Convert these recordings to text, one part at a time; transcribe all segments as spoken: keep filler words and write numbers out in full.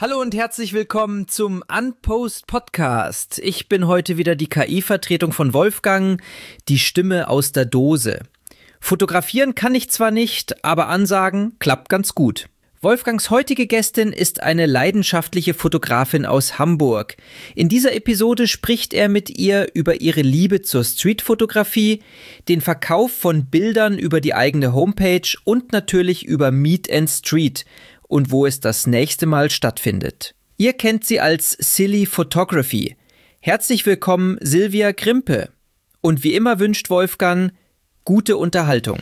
Hallo und herzlich willkommen zum Unpost Podcast. Ich bin heute wieder die K I-Vertretung von Wolfgang, die Stimme aus der Dose. Fotografieren kann ich zwar nicht, aber ansagen klappt ganz gut. Wolfgangs heutige Gästin ist eine leidenschaftliche Fotografin aus Hamburg. In dieser Episode spricht er mit ihr über ihre Liebe zur Streetfotografie, den Verkauf von Bildern über die eigene Homepage und natürlich über Meet and Street und wo es das nächste Mal stattfindet. Ihr kennt sie als Silly Photography. Herzlich willkommen, Silvia Grimpe. Und wie immer wünscht Wolfgang gute Unterhaltung.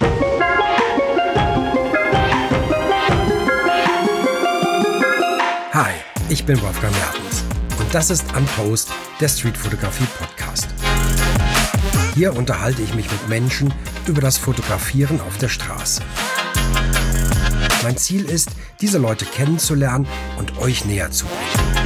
Hi, ich bin Wolfgang Mertens und das ist Unpost, der Streetfotografie-Podcast. Hier unterhalte ich mich mit Menschen über das Fotografieren auf der Straße. Mein Ziel ist, diese Leute kennenzulernen und euch näher zu bringen.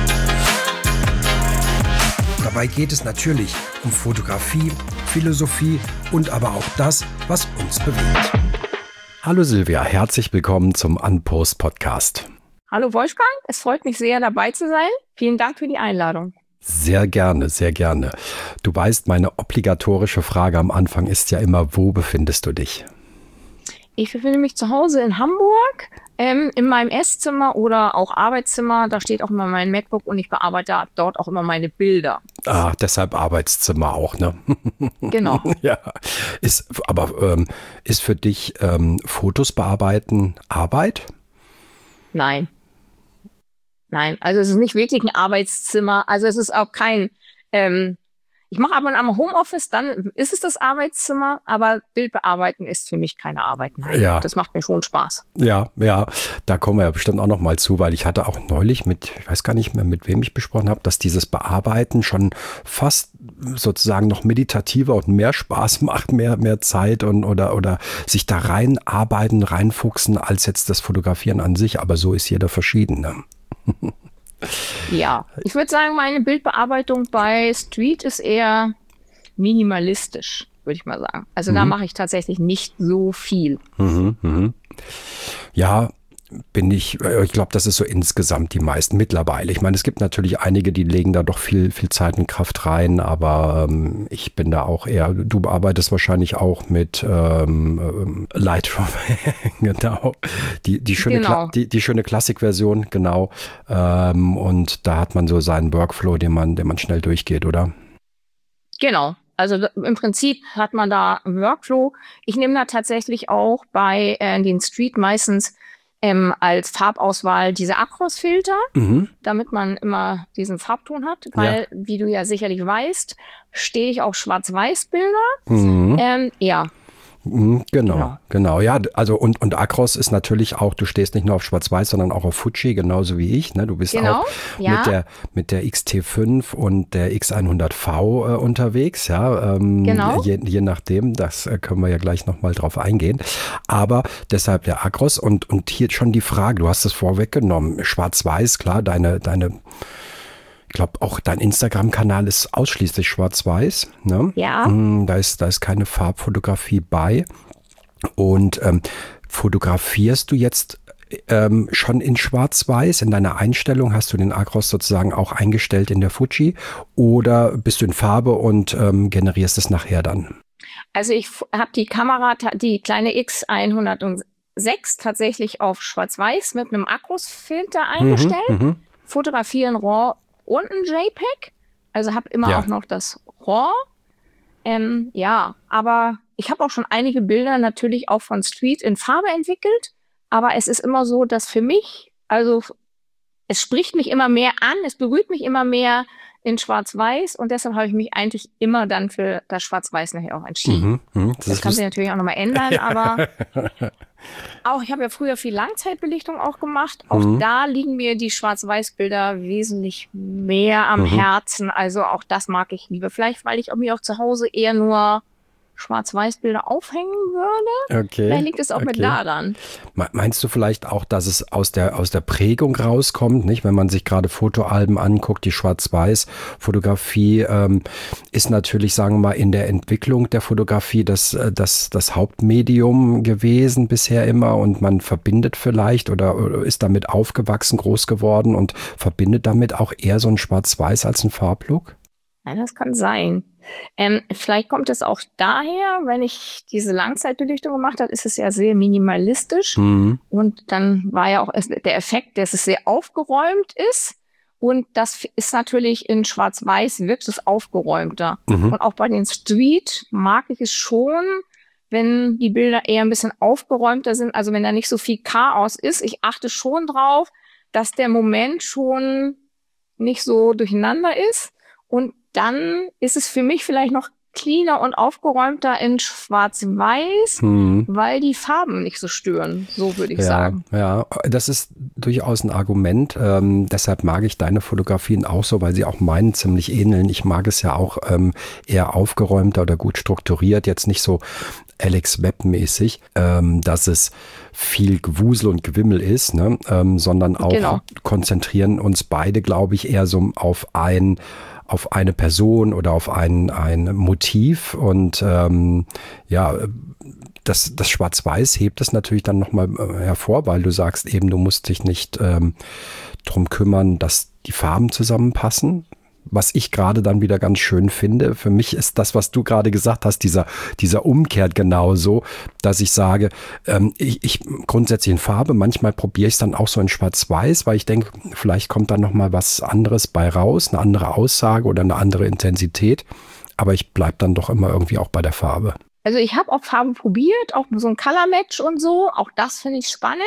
Dabei geht es natürlich um Fotografie, Philosophie und aber auch das, was uns bewegt. Hallo Silvia, herzlich willkommen zum Unpost Podcast. Hallo Wolfgang, es freut mich sehr, dabei zu sein. Vielen Dank für die Einladung. Sehr gerne, sehr gerne. Du weißt, meine obligatorische Frage am Anfang ist ja immer, wo befindest du dich? Ich befinde mich zu Hause in Hamburg, ähm, in meinem Esszimmer oder auch Arbeitszimmer. Da steht auch immer mein MacBook und ich bearbeite dort auch immer meine Bilder. Ah, deshalb Arbeitszimmer auch, ne? Genau. Ja, ist, aber ähm, ist für dich ähm, Fotos bearbeiten Arbeit? Nein. Nein, also es ist nicht wirklich ein Arbeitszimmer. Also es ist auch kein, ähm, ich mache aber am Homeoffice, dann ist es das Arbeitszimmer, aber Bildbearbeiten ist für mich keine Arbeit. Nein, ja. Das macht mir schon Spaß. Ja, ja, da kommen wir ja bestimmt auch noch mal zu, weil ich hatte auch neulich mit, ich weiß gar nicht mehr, mit wem ich besprochen habe, dass dieses Bearbeiten schon fast sozusagen noch meditativer und mehr Spaß macht, mehr, mehr Zeit und oder, oder sich da reinarbeiten, reinfuchsen, als jetzt das Fotografieren an sich. Aber so ist jeder verschieden, ne? Ja, ich würde sagen, meine Bildbearbeitung bei Street ist eher minimalistisch, würde ich mal sagen. Also mhm. da mache ich tatsächlich nicht so viel. Mhm, mhm. Ja, bin ich, ich glaube, das ist so insgesamt die meisten mittlerweile. Ich meine, es gibt natürlich einige, die legen da doch viel, viel Zeit und Kraft rein, aber ähm, ich bin da auch eher, du arbeitest wahrscheinlich auch mit ähm, Lightroom, genau, die, die schöne, genau. Kla- die, die schöne Classic-Version, genau, ähm, und da hat man so seinen Workflow, den man, den man schnell durchgeht, oder? Genau. Also im Prinzip hat man da einen Workflow. Ich nehme da tatsächlich auch bei äh, den Street meistens Ähm, als Farbauswahl diese Acros-Filter, mhm. damit man immer diesen Farbton hat, weil, ja. wie du ja sicherlich weißt, stehe ich auf Schwarz-Weiß-Bilder. Mhm. Ähm, ja. Genau, genau, genau. Ja, also und, und Acros ist natürlich auch, du stehst nicht nur auf Schwarz-Weiß, sondern auch auf Fuji, genauso wie ich. Ne? Du bist genau, auch ja. mit der mit der X T fünf und der X hundert V äh, unterwegs, ja. Ähm, genau. Je, je nachdem, das äh, können wir ja gleich nochmal drauf eingehen. Aber deshalb der Acros und, und hier schon die Frage, du hast es vorweggenommen, Schwarz-Weiß, klar, deine, deine Ich glaube, auch dein Instagram-Kanal ist ausschließlich schwarz-weiß. Ne? Ja. Da ist, da ist keine Farbfotografie bei. Und ähm, fotografierst du jetzt ähm, schon in schwarz-weiß? In deiner Einstellung hast du den Acros sozusagen auch eingestellt in der Fuji? Oder bist du in Farbe und ähm, generierst es nachher dann? Also ich habe die Kamera, die kleine X hundertsechs tatsächlich auf schwarz-weiß mit einem Acros-Filter eingestellt. Mhm, fotografieren RAW und ein JPEG, also habe immer ja. auch noch das RAW. Ähm, ja, aber ich habe auch schon einige Bilder natürlich auch von Street in Farbe entwickelt, aber es ist immer so, dass für mich, also es spricht mich immer mehr an, es berührt mich immer mehr in Schwarz-Weiß und deshalb habe ich mich eigentlich immer dann für das Schwarz-Weiß nachher auch entschieden. Mhm, mh, das das kann sich natürlich auch nochmal ändern, aber auch, ich habe ja früher viel Langzeitbelichtung auch gemacht. Auch mhm. da liegen mir die Schwarz-Weiß-Bilder wesentlich mehr am mhm. Herzen. Also auch das mag ich lieber. Vielleicht, weil ich auch mir auch zu Hause eher nur Schwarz-Weiß-Bilder aufhängen würde. Okay. Vielleicht liegt es auch okay. mit daran. Meinst du vielleicht auch, dass es aus der, aus der Prägung rauskommt, nicht? Wenn man sich gerade Fotoalben anguckt, die Schwarz-Weiß-Fotografie ähm, ist natürlich, sagen wir mal, in der Entwicklung der Fotografie das, das, das Hauptmedium gewesen bisher immer und man verbindet vielleicht oder, oder ist damit aufgewachsen, groß geworden und verbindet damit auch eher so ein Schwarz-Weiß als ein Farblook? Ja, das kann sein. Ähm, vielleicht kommt es auch daher, wenn ich diese Langzeitbelichtung gemacht habe, ist es ja sehr minimalistisch. Mhm. Und dann war ja auch der Effekt, dass es sehr aufgeräumt ist. Und das ist natürlich in Schwarz-Weiß wirkt es aufgeräumter. Mhm. Und auch bei den Street mag ich es schon, wenn die Bilder eher ein bisschen aufgeräumter sind. Also wenn da nicht so viel Chaos ist. Ich achte schon drauf, dass der Moment schon nicht so durcheinander ist. Und dann ist es für mich vielleicht noch cleaner und aufgeräumter in Schwarz-Weiß, hm. weil die Farben nicht so stören, so würde ich ja, sagen. Ja, das ist durchaus ein Argument. Ähm, deshalb mag ich deine Fotografien auch so, weil sie auch meinen ziemlich ähneln. Ich mag es ja auch ähm, eher aufgeräumter oder gut strukturiert, jetzt nicht so Alex Webb-mäßig, ähm, dass es viel Gewusel und Gewimmel ist, ne? ähm, sondern auch genau. konzentrieren uns beide, glaube ich, eher so auf ein auf eine Person oder auf ein, ein Motiv und ähm, ja, das, das Schwarz-Weiß hebt es natürlich dann nochmal hervor, weil du sagst eben, du musst dich nicht ähm, drum kümmern, dass die Farben zusammenpassen. Was ich gerade dann wieder ganz schön finde, für mich ist das, was du gerade gesagt hast, dieser, dieser Umkehrt genauso, dass ich sage, ähm, ich, ich grundsätzlich in Farbe, manchmal probiere ich es dann auch so in Schwarz-Weiß, weil ich denke, vielleicht kommt da nochmal was anderes bei raus, eine andere Aussage oder eine andere Intensität, aber ich bleibe dann doch immer irgendwie auch bei der Farbe. Also ich habe auch Farben probiert, auch so ein Color-Match und so, auch das finde ich spannend,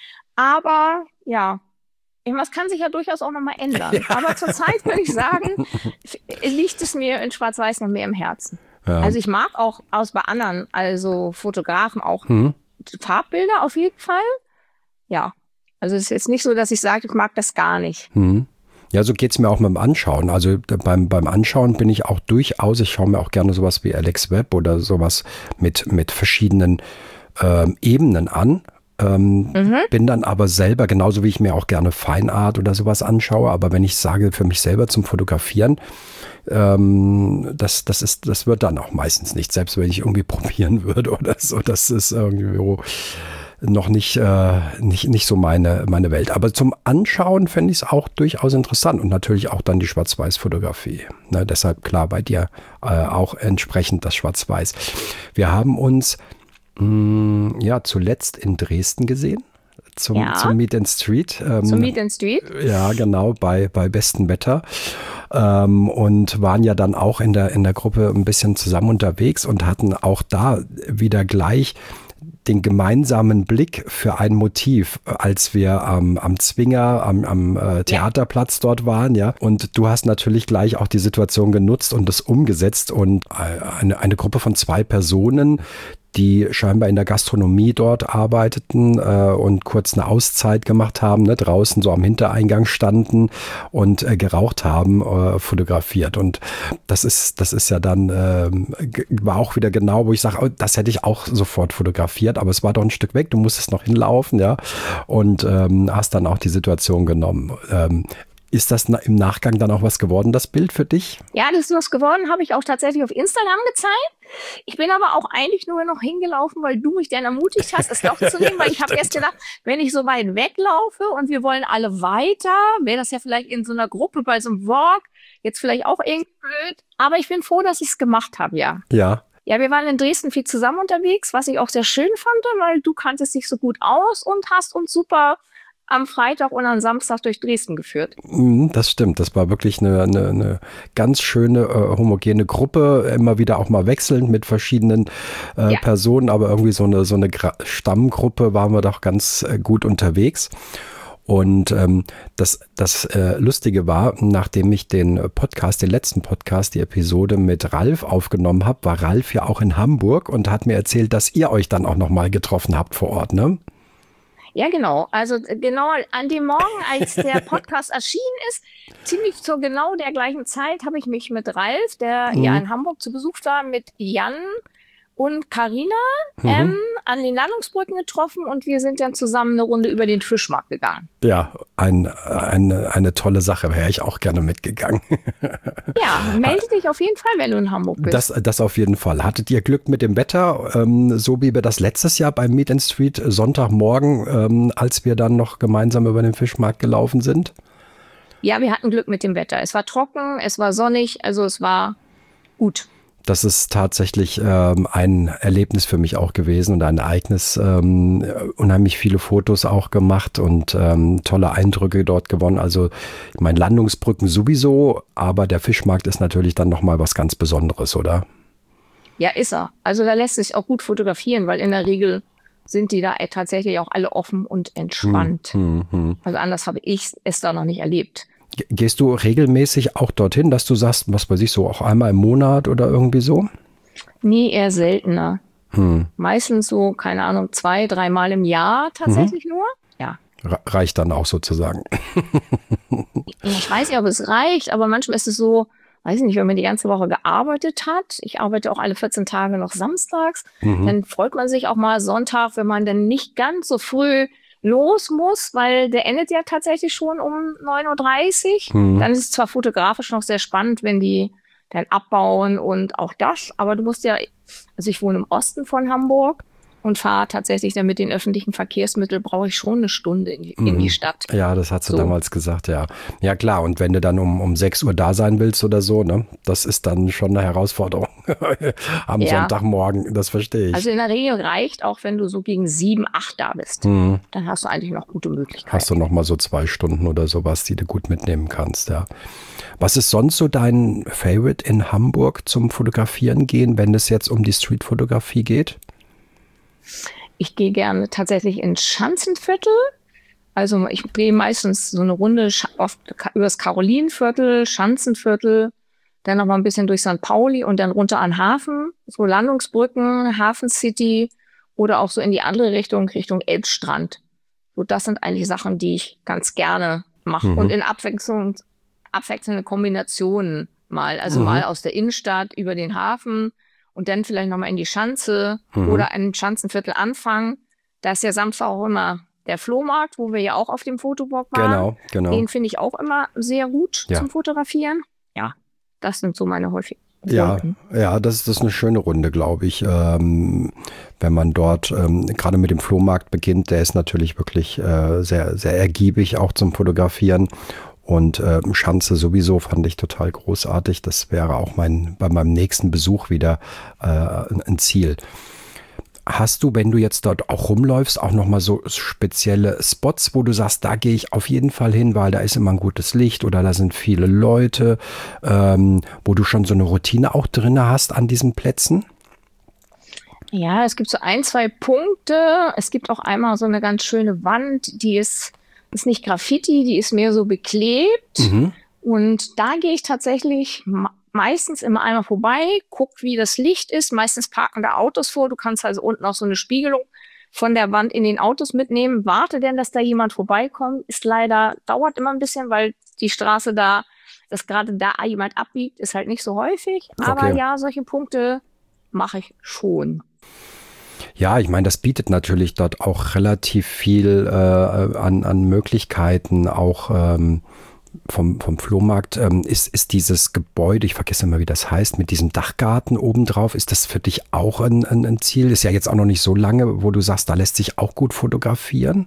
aber ja, was kann sich ja durchaus auch nochmal ändern. Ja. Aber zurzeit würde ich sagen, liegt es mir in Schwarz-Weiß noch mehr im Herzen. Ja. Also ich mag auch aus bei anderen, also Fotografen auch hm. Farbbilder auf jeden Fall. Ja, also es ist jetzt nicht so, dass ich sage, ich mag das gar nicht. Hm. Ja, so geht's mir auch mit dem Anschauen. Also beim, beim Anschauen bin ich auch durchaus, ich schaue mir auch gerne sowas wie Alex Webb oder sowas mit, mit verschiedenen ähm, Ebenen an. Ähm, mhm. Bin dann aber selber, genauso wie ich mir auch gerne Feinart oder sowas anschaue, aber wenn ich sage, für mich selber zum Fotografieren, ähm, das, das ist, das wird dann auch meistens nicht, selbst wenn ich irgendwie probieren würde oder so, das ist irgendwie noch nicht, äh, nicht, nicht so meine, meine Welt. Aber zum Anschauen fände ich es auch durchaus interessant und natürlich auch dann die Schwarz-Weiß-Fotografie. Ne, deshalb klar bei dir äh, auch entsprechend das Schwarz-Weiß. Wir haben uns ja, zuletzt in Dresden gesehen, zum, ja. zum Meet and Street. Ähm, zum Meet and Street? Ja, genau, bei, bei bestem Wetter. Ähm, und waren ja dann auch in der, in der Gruppe ein bisschen zusammen unterwegs und hatten auch da wieder gleich den gemeinsamen Blick für ein Motiv, als wir ähm, am Zwinger, am, am äh, Theaterplatz dort waren, ja. Und du hast natürlich gleich auch die Situation genutzt und das umgesetzt und äh, eine, eine Gruppe von zwei Personen, die scheinbar in der Gastronomie dort arbeiteten äh, und kurz eine Auszeit gemacht haben, ne, draußen so am Hintereingang standen und äh, geraucht haben, äh, fotografiert. Und das ist, das ist ja dann, äh, war auch wieder genau, wo ich sage, oh, das hätte ich auch sofort fotografiert, aber es war doch ein Stück weg, du musstest noch hinlaufen, ja, und ähm, hast dann auch die Situation genommen. Ähm, Ist das im Nachgang dann auch was geworden, das Bild für dich? Ja, das ist was geworden, habe ich auch tatsächlich auf Instagram gezeigt. Ich bin aber auch eigentlich nur noch hingelaufen, weil du mich dann ermutigt hast, es doch zu nehmen, weil ich habe erst gedacht, wenn ich so weit weglaufe und wir wollen alle weiter, wäre das ja vielleicht in so einer Gruppe bei so einem Walk jetzt vielleicht auch irgendwie blöd. Aber ich bin froh, dass ich es gemacht habe, ja. Ja. Ja, wir waren in Dresden viel zusammen unterwegs, was ich auch sehr schön fand, weil du kanntest dich so gut aus und hast uns super am Freitag und am Samstag durch Dresden geführt. Das stimmt, das war wirklich eine, eine, eine ganz schöne äh, homogene Gruppe, immer wieder auch mal wechselnd mit verschiedenen äh, ja. Personen, aber irgendwie so eine, so eine Gra- Stammgruppe waren wir doch ganz äh, gut unterwegs. Und ähm, das, das äh, Lustige war, nachdem ich den Podcast, den letzten Podcast, die Episode mit Ralf aufgenommen habe, war Ralf ja auch in Hamburg und hat mir erzählt, dass ihr euch dann auch nochmal getroffen habt vor Ort, ne? Ja, genau. Also genau an dem Morgen, als der Podcast erschienen ist, ziemlich zur genau der gleichen Zeit, habe ich mich mit Ralf, der mhm. ja in Hamburg zu Besuch war, mit Jan und Carina Mhm. ähm, an den Landungsbrücken getroffen und wir sind dann zusammen eine Runde über den Fischmarkt gegangen. Ja, ein, eine, eine tolle Sache, wäre ich auch gerne mitgegangen. Ja, melde dich auf jeden Fall, wenn du in Hamburg bist. Das, das auf jeden Fall. Hattet ihr Glück mit dem Wetter, ähm, so wie wir das letztes Jahr beim Meet and Street Sonntagmorgen, ähm, als wir dann noch gemeinsam über den Fischmarkt gelaufen sind? Ja, wir hatten Glück mit dem Wetter. Es war trocken, es war sonnig, also es war gut. Das ist tatsächlich ähm, ein Erlebnis für mich auch gewesen und ein Ereignis. Ähm, unheimlich viele Fotos auch gemacht und ähm, tolle Eindrücke dort gewonnen. Also ich meine, Landungsbrücken sowieso, aber der Fischmarkt ist natürlich dann nochmal was ganz Besonderes, oder? Ja, ist er. Also da lässt sich auch gut fotografieren, weil in der Regel sind die da tatsächlich auch alle offen und entspannt. Hm, hm, hm. Also anders habe ich es da noch nicht erlebt. Ge- Gehst du regelmäßig auch dorthin, dass du sagst, was weiß ich, so auch einmal im Monat oder irgendwie so? Nee, eher seltener. Hm. Meistens so, keine Ahnung, zwei, dreimal im Jahr tatsächlich nur. Ja. Re- Reicht dann auch sozusagen. Ich weiß nicht, ob es reicht, aber manchmal ist es so, weiß ich nicht, wenn man die ganze Woche gearbeitet hat. Ich arbeite auch alle vierzehn Tage noch samstags. Mhm. Dann freut man sich auch mal Sonntag, wenn man dann nicht ganz so früh los muss, weil der endet ja tatsächlich schon um neun Uhr dreißig. Mhm. Dann ist es zwar fotografisch noch sehr spannend, wenn die dann abbauen und auch das, aber du musst ja, also ich wohne im Osten von Hamburg und fahre tatsächlich dann mit den öffentlichen Verkehrsmitteln, brauche ich schon eine Stunde in die, in die Stadt. Ja, das hat sie So. damals gesagt, ja. Ja klar, und wenn du dann um, um sechs Uhr da sein willst oder so, ne, das ist dann schon eine Herausforderung am Ja. Sonntagmorgen, das verstehe ich. Also in der Regel reicht auch, wenn du so gegen sieben, acht da bist. Mhm. Dann hast du eigentlich noch gute Möglichkeiten. Hast du noch mal so zwei Stunden oder sowas, die du gut mitnehmen kannst, ja. Was ist sonst so dein Favorite in Hamburg zum Fotografieren gehen, wenn es jetzt um die Streetfotografie geht? Ich gehe gerne tatsächlich ins Schanzenviertel. Also ich gehe meistens so eine Runde sch- oft ka- übers Karolinenviertel, Schanzenviertel, dann noch mal ein bisschen durch Sankt Pauli und dann runter an Hafen, so Landungsbrücken, Hafen City oder auch so in die andere Richtung, Richtung Elbstrand. So, das sind eigentlich Sachen, die ich ganz gerne mache. Mhm. Und in Abwechslung, abwechselnde Kombinationen mal. Also Mhm. mal aus der Innenstadt über den Hafen und dann vielleicht nochmal in die Schanze Mhm. oder ein Schanzenviertel anfangen. Da ist ja Samstag auch immer der Flohmarkt, wo wir ja auch auf dem Fotobock waren. Genau, genau. Den finde ich auch immer sehr gut Ja. zum Fotografieren. Ja, das sind so meine häufigen. Ja, Routen. ja, das ist, das ist eine schöne Runde, glaube ich. Ähm, wenn man dort ähm, gerade mit dem Flohmarkt beginnt, der ist natürlich wirklich äh, sehr, sehr ergiebig auch zum Fotografieren. Und ähm, Schanze sowieso fand ich total großartig. Das wäre auch mein bei meinem nächsten Besuch wieder äh, ein, ein Ziel. Hast du, wenn du jetzt dort auch rumläufst, auch nochmal so spezielle Spots, wo du sagst, da gehe ich auf jeden Fall hin, weil da ist immer ein gutes Licht oder da sind viele Leute, ähm, wo du schon so eine Routine auch drin hast an diesen Plätzen? Ja, es gibt so ein, zwei Punkte. Es gibt auch einmal so eine ganz schöne Wand, die ist, ist nicht Graffiti, die ist mehr so beklebt. Mhm. Und da gehe ich tatsächlich me- meistens immer einmal vorbei, guck, wie das Licht ist. Meistens parken da Autos vor. Du kannst also unten auch so eine Spiegelung von der Wand in den Autos mitnehmen. Warte denn, dass da jemand vorbeikommt. Ist leider, dauert immer ein bisschen, weil die Straße da, dass gerade da jemand abbiegt, ist halt nicht so häufig. Aber Okay. ja, solche Punkte mache ich schon. Ja, ich meine, das bietet natürlich dort auch relativ viel äh, an, an Möglichkeiten, auch ähm, vom, vom Flohmarkt. Ähm, ist, ist dieses Gebäude, ich vergesse immer, wie das heißt, mit diesem Dachgarten obendrauf, ist das für dich auch ein, ein, ein Ziel? Ist ja jetzt auch noch nicht so lange, wo du sagst, da lässt sich auch gut fotografieren.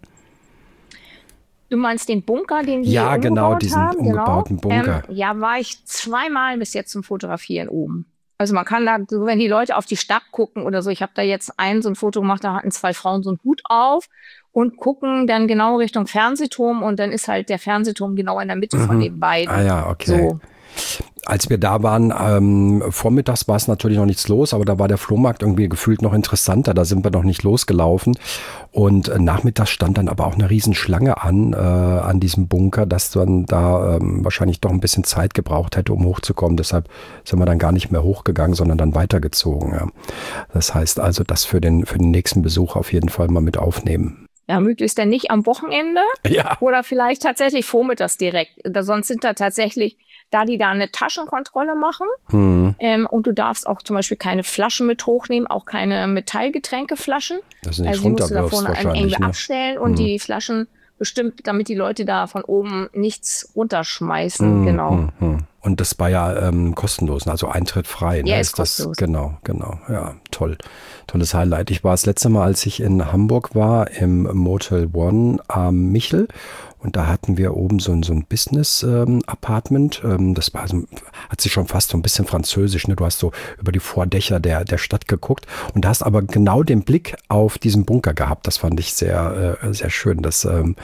Du meinst den Bunker, den die Ja, genau, umgebaut diesen haben? umgebauten Bunker. Ähm, ja, war ich zweimal bis jetzt zum Fotografieren oben. Also man kann da, so wenn die Leute auf die Stadt gucken oder so, ich habe da jetzt ein so ein Foto gemacht, da hatten zwei Frauen so einen Hut auf und gucken dann genau Richtung Fernsehturm und dann ist halt der Fernsehturm genau in der Mitte von den beiden. Ah ja, okay. So. Als wir da waren, ähm, vormittags war es natürlich noch nichts los, aber da war der Flohmarkt irgendwie gefühlt noch interessanter. Da sind wir noch nicht losgelaufen. Und äh, nachmittags stand dann aber auch eine Riesenschlange an, äh, an diesem Bunker, dass dann da ähm, wahrscheinlich doch ein bisschen Zeit gebraucht hätte, um hochzukommen. Deshalb sind wir dann gar nicht mehr hochgegangen, sondern dann weitergezogen. Ja. Das heißt also, das für den, für den nächsten Besuch auf jeden Fall mal mit aufnehmen. Ja, möglichst dann nicht am Wochenende Ja. oder vielleicht tatsächlich vormittags direkt. Da, sonst sind da tatsächlich da die da eine Taschenkontrolle machen. Mhm. Ähm, und du darfst auch zum Beispiel keine Flaschen mit hochnehmen, auch keine Metallgetränkeflaschen. Das nicht also die musst du da runterwirfst vorne wahrscheinlich, irgendwie ne? abstellen und Mhm. die Flaschen bestimmt, damit die Leute da von oben nichts runterschmeißen. Mhm. Genau. Mhm. Und das war ja ähm, kostenlos, also Eintritt frei. Ne? Ja, ist ist das kostenlos. Genau, genau. Ja, toll. Tolles Highlight. Ich war das letzte Mal, als ich in Hamburg war, im Motel One am Michel. Und da hatten wir oben so ein, so ein Business-Apartment. Ähm, das war so, hat sich schon fast so ein bisschen französisch. Ne? Du hast so über die Vordächer der, der Stadt geguckt und hast aber genau den Blick auf diesen Bunker gehabt. Das fand ich sehr, äh, sehr schön. Das, ähm,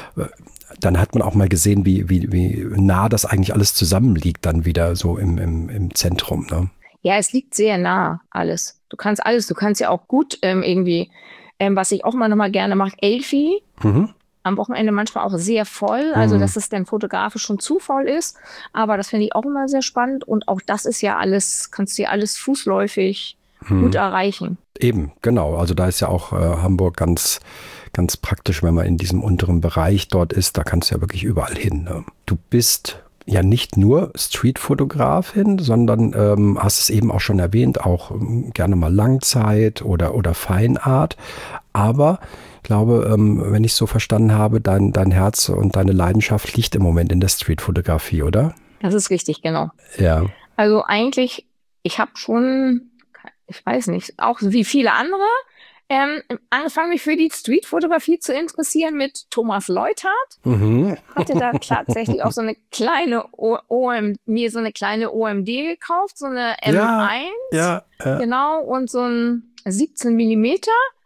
dann hat man auch mal gesehen, wie, wie, wie nah das eigentlich alles zusammenliegt, dann wieder so im, im, im Zentrum. Ne? Ja, es liegt sehr nah, alles. Du kannst alles, du kannst ja auch gut ähm, irgendwie, ähm, was ich auch mal nochmal gerne mache, Elfi. Mhm. Am Wochenende manchmal auch sehr voll, also Mhm. dass es dann fotografisch schon zu voll ist. Aber das finde ich auch immer sehr spannend. Und auch das ist ja alles, kannst du ja alles fußläufig Mhm. gut erreichen. Eben, genau. Also da ist ja auch äh, Hamburg ganz, ganz praktisch, wenn man in diesem unteren Bereich dort ist. Da kannst du ja wirklich überall hin. Ne? Du bist ja nicht nur Streetfotografin, sondern ähm, hast es eben auch schon erwähnt, auch ähm, gerne mal Langzeit oder, oder Feinart. Aber ich glaube, ähm, wenn ich es so verstanden habe, dein, dein Herz und deine Leidenschaft liegt im Moment in der Streetfotografie, oder? Das ist richtig, genau. Ja. Also eigentlich, ich habe schon, ich weiß nicht, auch wie viele andere, ähm, angefangen, mich für die Streetfotografie zu interessieren mit Thomas Leuthardt. Mhm. Hatte da tatsächlich auch so eine kleine O- OM, mir so eine kleine O M D gekauft, so eine M eins. Ja, ja. Genau, und so ein siebzehn Millimeter.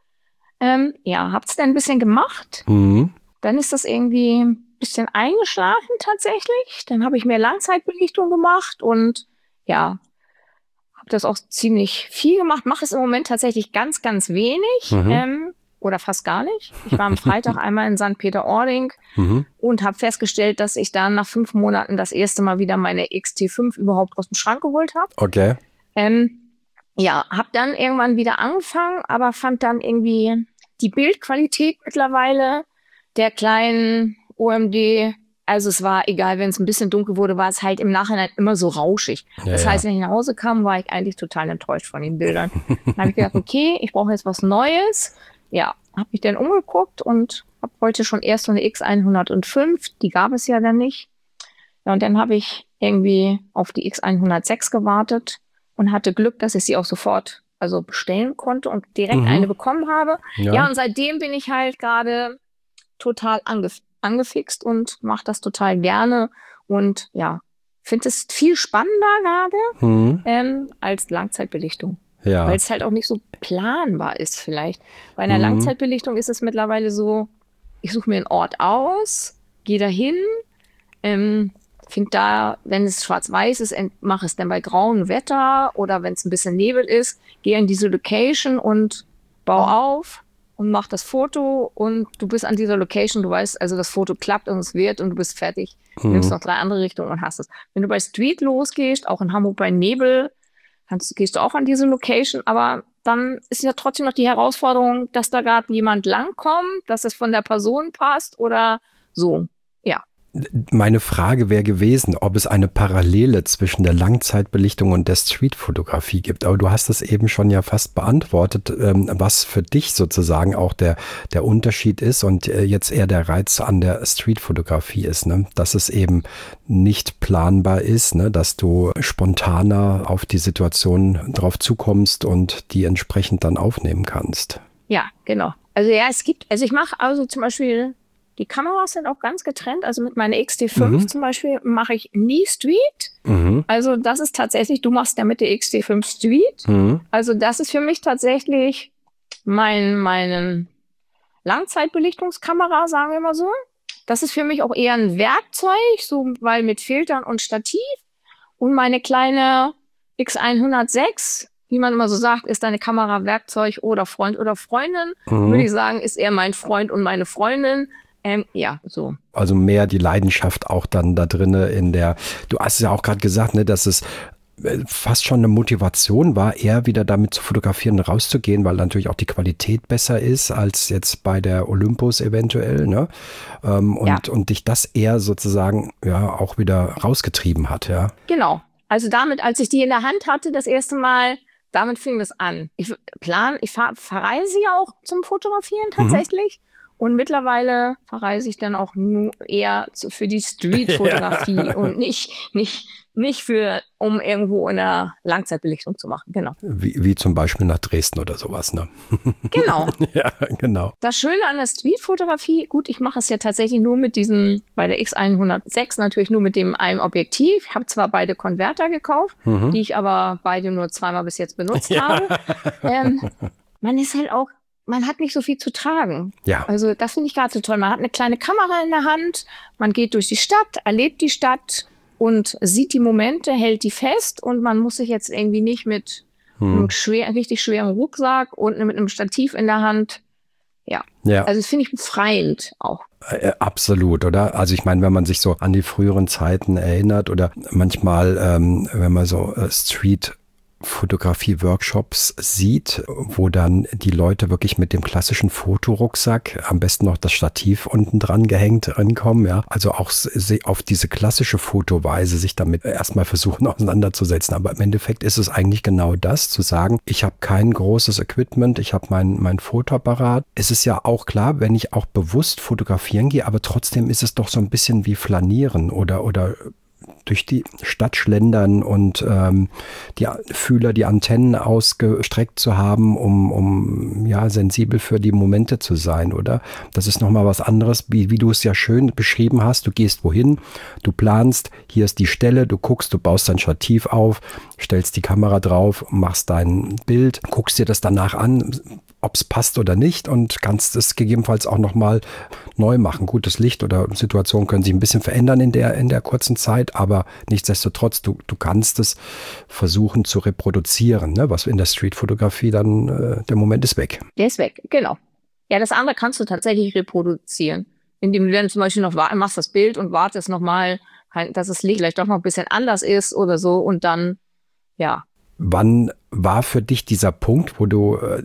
Ähm, ja, hab's dann ein bisschen gemacht. Mhm. Dann ist das irgendwie ein bisschen eingeschlafen tatsächlich. Dann habe ich mehr Langzeitbelichtung gemacht und ja, habe das auch ziemlich viel gemacht. Mache es im Moment tatsächlich ganz, ganz wenig Mhm. ähm, oder fast gar nicht. Ich war am Freitag einmal in Sankt Peter-Ording Mhm. und habe festgestellt, dass ich dann nach fünf Monaten das erste Mal wieder meine X T fünf überhaupt aus dem Schrank geholt habe. Okay. Ähm, ja, habe dann irgendwann wieder angefangen, aber fand dann irgendwie die Bildqualität mittlerweile der kleinen O M D, also es war egal, wenn es ein bisschen dunkel wurde, war es halt im Nachhinein immer so rauschig. Ja, das ja. heißt, wenn ich nach Hause kam, war ich eigentlich total enttäuscht von den Bildern. Dann habe ich gedacht, okay, ich brauche jetzt was Neues. Ja, habe mich dann umgeguckt und habe heute schon erst so eine X hundertfünf, die gab es ja dann nicht. Ja, und dann habe ich irgendwie auf die X hundertsechs gewartet und hatte Glück, dass ich sie auch sofort also bestellen konnte und direkt Mhm. eine bekommen habe. Ja. Ja, und seitdem bin ich halt gerade total angef angefixt und mache das total gerne und ja, finde es viel spannender gerade Mhm. ähm, als Langzeitbelichtung, Ja. weil es halt auch nicht so planbar ist vielleicht. Bei einer Mhm. Langzeitbelichtung ist es mittlerweile so, ich suche mir einen Ort aus, gehe dahin, ähm, finde da, wenn es schwarz-weiß ist, mache es dann bei grauem Wetter oder wenn es ein bisschen Nebel ist, gehe in diese Location und baue auf und mach das Foto und du bist an dieser Location, du weißt, also das Foto klappt und es wird und du bist fertig, Mhm. nimmst noch drei andere Richtungen und hast es. Wenn du bei Street losgehst, auch in Hamburg bei Nebel, kannst, gehst du auch an diese Location, aber dann ist ja trotzdem noch die Herausforderung, dass da gerade jemand langkommt, dass es von der Person passt oder so. Ja. Meine Frage wäre gewesen, ob es eine Parallele zwischen der Langzeitbelichtung und der Streetfotografie gibt. Aber du hast es eben schon ja fast beantwortet, ähm, was für dich sozusagen auch der, der Unterschied ist und äh, jetzt eher der Reiz an der Streetfotografie ist, ne? Dass es eben nicht planbar ist, ne? Dass du spontaner auf die Situation drauf zukommst und die entsprechend dann aufnehmen kannst. Ja, genau. Also ja, es gibt, also ich mache also zum Beispiel, die Kameras sind auch ganz getrennt. Also mit meiner X T fünf Mhm. zum Beispiel mache ich nie Street. Mhm. Also das ist tatsächlich, du machst ja mit der X T fünf Street. Mhm. Also das ist für mich tatsächlich mein, meine Langzeitbelichtungskamera, sagen wir mal so. Das ist für mich auch eher ein Werkzeug, so weil mit Filtern und Stativ. Und meine kleine X hundertsechs, wie man immer so sagt, ist deine Kamera Werkzeug oder Freund oder Freundin. Mhm. Würde ich sagen, ist eher mein Freund und meine Freundin. Ähm, ja, so. Also mehr die Leidenschaft auch dann da drinne in der, du hast ja auch gerade gesagt, ne, dass es fast schon eine Motivation war, eher wieder damit zu fotografieren, rauszugehen, weil natürlich auch die Qualität besser ist als jetzt bei der Olympus eventuell, ne? Ähm, und, ja. und dich das eher sozusagen ja auch wieder rausgetrieben hat, ja. Genau. Also damit, als ich die in der Hand hatte, das erste Mal, damit fing das an. Ich plan, ich fahr, verreise ja auch zum Fotografieren tatsächlich. Mhm. Und mittlerweile verreise ich dann auch nur eher zu, für die Street-Fotografie ja. und nicht, nicht, nicht für, um irgendwo in der Langzeitbelichtung zu machen. Genau. Wie, wie zum Beispiel nach Dresden oder sowas, ne? Genau. Ja, genau. Das Schöne an der Street-Fotografie, gut, ich mache es ja tatsächlich nur mit diesem, bei der X hundertsechs natürlich nur mit dem einem Objektiv. Ich habe zwar beide Konverter gekauft, mhm. die ich aber beide nur zweimal bis jetzt benutzt ja. habe. Ähm, man ist halt auch Man hat nicht so viel zu tragen. Ja. Also das finde ich gerade so toll. Man hat eine kleine Kamera in der Hand, man geht durch die Stadt, erlebt die Stadt und sieht die Momente, hält die fest und man muss sich jetzt irgendwie nicht mit hm. einem schwer, richtig schweren Rucksack und mit einem Stativ in der Hand. Ja. ja. Also das finde ich befreiend auch. Äh, absolut, oder? Also ich meine, wenn man sich so an die früheren Zeiten erinnert oder manchmal, ähm, wenn man so äh, Street Fotografie-Workshops sieht, wo dann die Leute wirklich mit dem klassischen Fotorucksack, am besten noch das Stativ unten dran gehängt, rankommen, ja. Also auch auf diese klassische Fotoweise sich damit erstmal versuchen auseinanderzusetzen. Aber im Endeffekt ist es eigentlich genau das, zu sagen, ich habe kein großes Equipment, ich habe mein, mein Fotoapparat. Es ist ja auch klar, wenn ich auch bewusst fotografieren gehe, aber trotzdem ist es doch so ein bisschen wie Flanieren oder, oder durch die Stadt schlendern und ähm, die Fühler, die Antennen ausgestreckt zu haben, um, um ja sensibel für die Momente zu sein, oder? Das ist nochmal was anderes, wie, wie du es ja schön beschrieben hast. Du gehst wohin, du planst, hier ist die Stelle, du guckst, du baust dein Stativ auf, stellst die Kamera drauf, machst dein Bild, guckst dir das danach an, ob es passt oder nicht und kannst es gegebenenfalls auch nochmal neu machen. Gutes Licht oder Situationen können sich ein bisschen verändern in der, in der kurzen Zeit, aber nichtsdestotrotz, du, du kannst es versuchen zu reproduzieren, ne? Was in der Streetfotografie dann, äh, der Moment ist weg. Der ist weg, genau. Ja, das andere kannst du tatsächlich reproduzieren, indem du dann zum Beispiel noch machst das Bild und wartest nochmal, dass das Licht vielleicht doch noch ein bisschen anders ist oder so und dann, ja. Wann war für dich dieser Punkt, wo du, äh,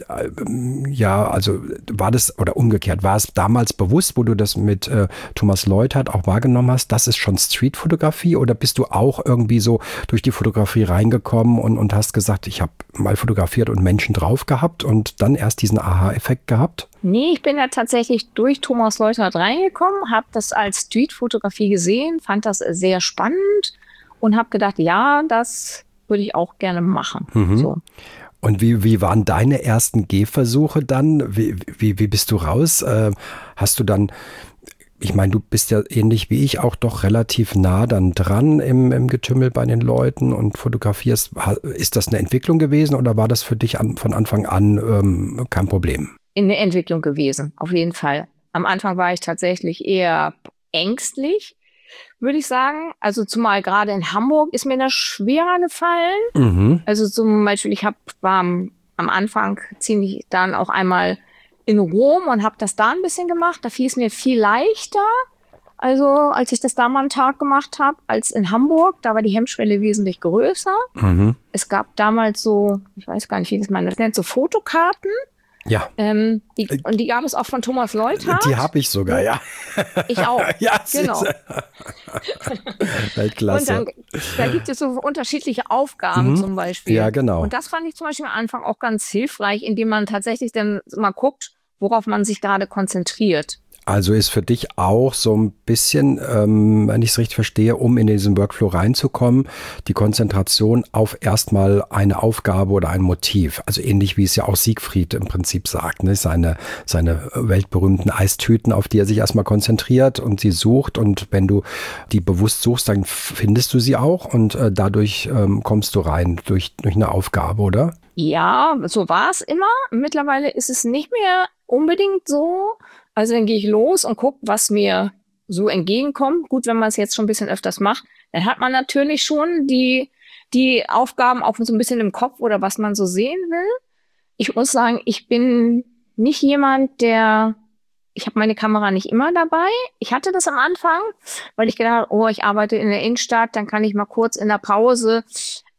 ja, also war das, oder umgekehrt, war es damals bewusst, wo du das mit äh, Thomas Leuthard auch wahrgenommen hast, das ist schon Streetfotografie, oder bist du auch irgendwie so durch die Fotografie reingekommen und, und hast gesagt, ich habe mal fotografiert und Menschen drauf gehabt und dann erst diesen Aha-Effekt gehabt? Nee, ich bin da tatsächlich durch Thomas Leuthard reingekommen, habe das als Streetfotografie gesehen, fand das sehr spannend und habe gedacht, ja, das würde ich auch gerne machen. Mhm. So. Und wie, wie waren deine ersten Gehversuche dann? Wie, wie, wie bist du raus? Äh, hast du dann, ich meine, du bist ja ähnlich wie ich auch doch relativ nah dann dran im, im Getümmel bei den Leuten und fotografierst. Ist das eine Entwicklung gewesen oder war das für dich an, von Anfang an ähm, kein Problem? Eine Entwicklung gewesen, auf jeden Fall. Am Anfang war ich tatsächlich eher ängstlich, würde ich sagen. Also zumal gerade in Hamburg ist mir das schwerer gefallen. Mhm. Also zum Beispiel, ich hab, war am, am Anfang ziemlich dann auch einmal in Rom und habe das da ein bisschen gemacht. Da fiel es mir viel leichter, also als ich das da mal einen Tag gemacht habe, als in Hamburg. Da war die Hemmschwelle wesentlich größer. Mhm. Es gab damals so, ich weiß gar nicht, wie das man das nennt, so Fotokarten. Ja. Ähm, die, und die gab es auch von Thomas Leuthard. Die habe ich sogar, ja. Ich auch. Ja, genau. Weltklasse. Und dann, da gibt es so unterschiedliche Aufgaben mhm. zum Beispiel. Ja, genau. Und das fand ich zum Beispiel am Anfang auch ganz hilfreich, indem man tatsächlich dann mal guckt, worauf man sich gerade konzentriert. Also ist für dich auch so ein bisschen, ähm, wenn ich es richtig verstehe, um in diesen Workflow reinzukommen, die Konzentration auf erstmal eine Aufgabe oder ein Motiv. Also ähnlich wie es ja auch Siegfried im Prinzip sagt, ne? Seine, seine weltberühmten Eistüten, auf die er sich erstmal konzentriert und sie sucht. Und wenn du die bewusst suchst, dann findest du sie auch und äh, dadurch ähm, kommst du rein durch, durch eine Aufgabe, oder? Ja, so war es immer. Mittlerweile ist es nicht mehr unbedingt so. Also dann gehe ich los und gucke, was mir so entgegenkommt. Gut, wenn man es jetzt schon ein bisschen öfters macht, dann hat man natürlich schon die, die Aufgaben auch so ein bisschen im Kopf oder was man so sehen will. Ich muss sagen, ich bin nicht jemand, der, ich habe meine Kamera nicht immer dabei. Ich hatte das am Anfang, weil ich gedacht habe, oh, ich arbeite in der Innenstadt, dann kann ich mal kurz in der Pause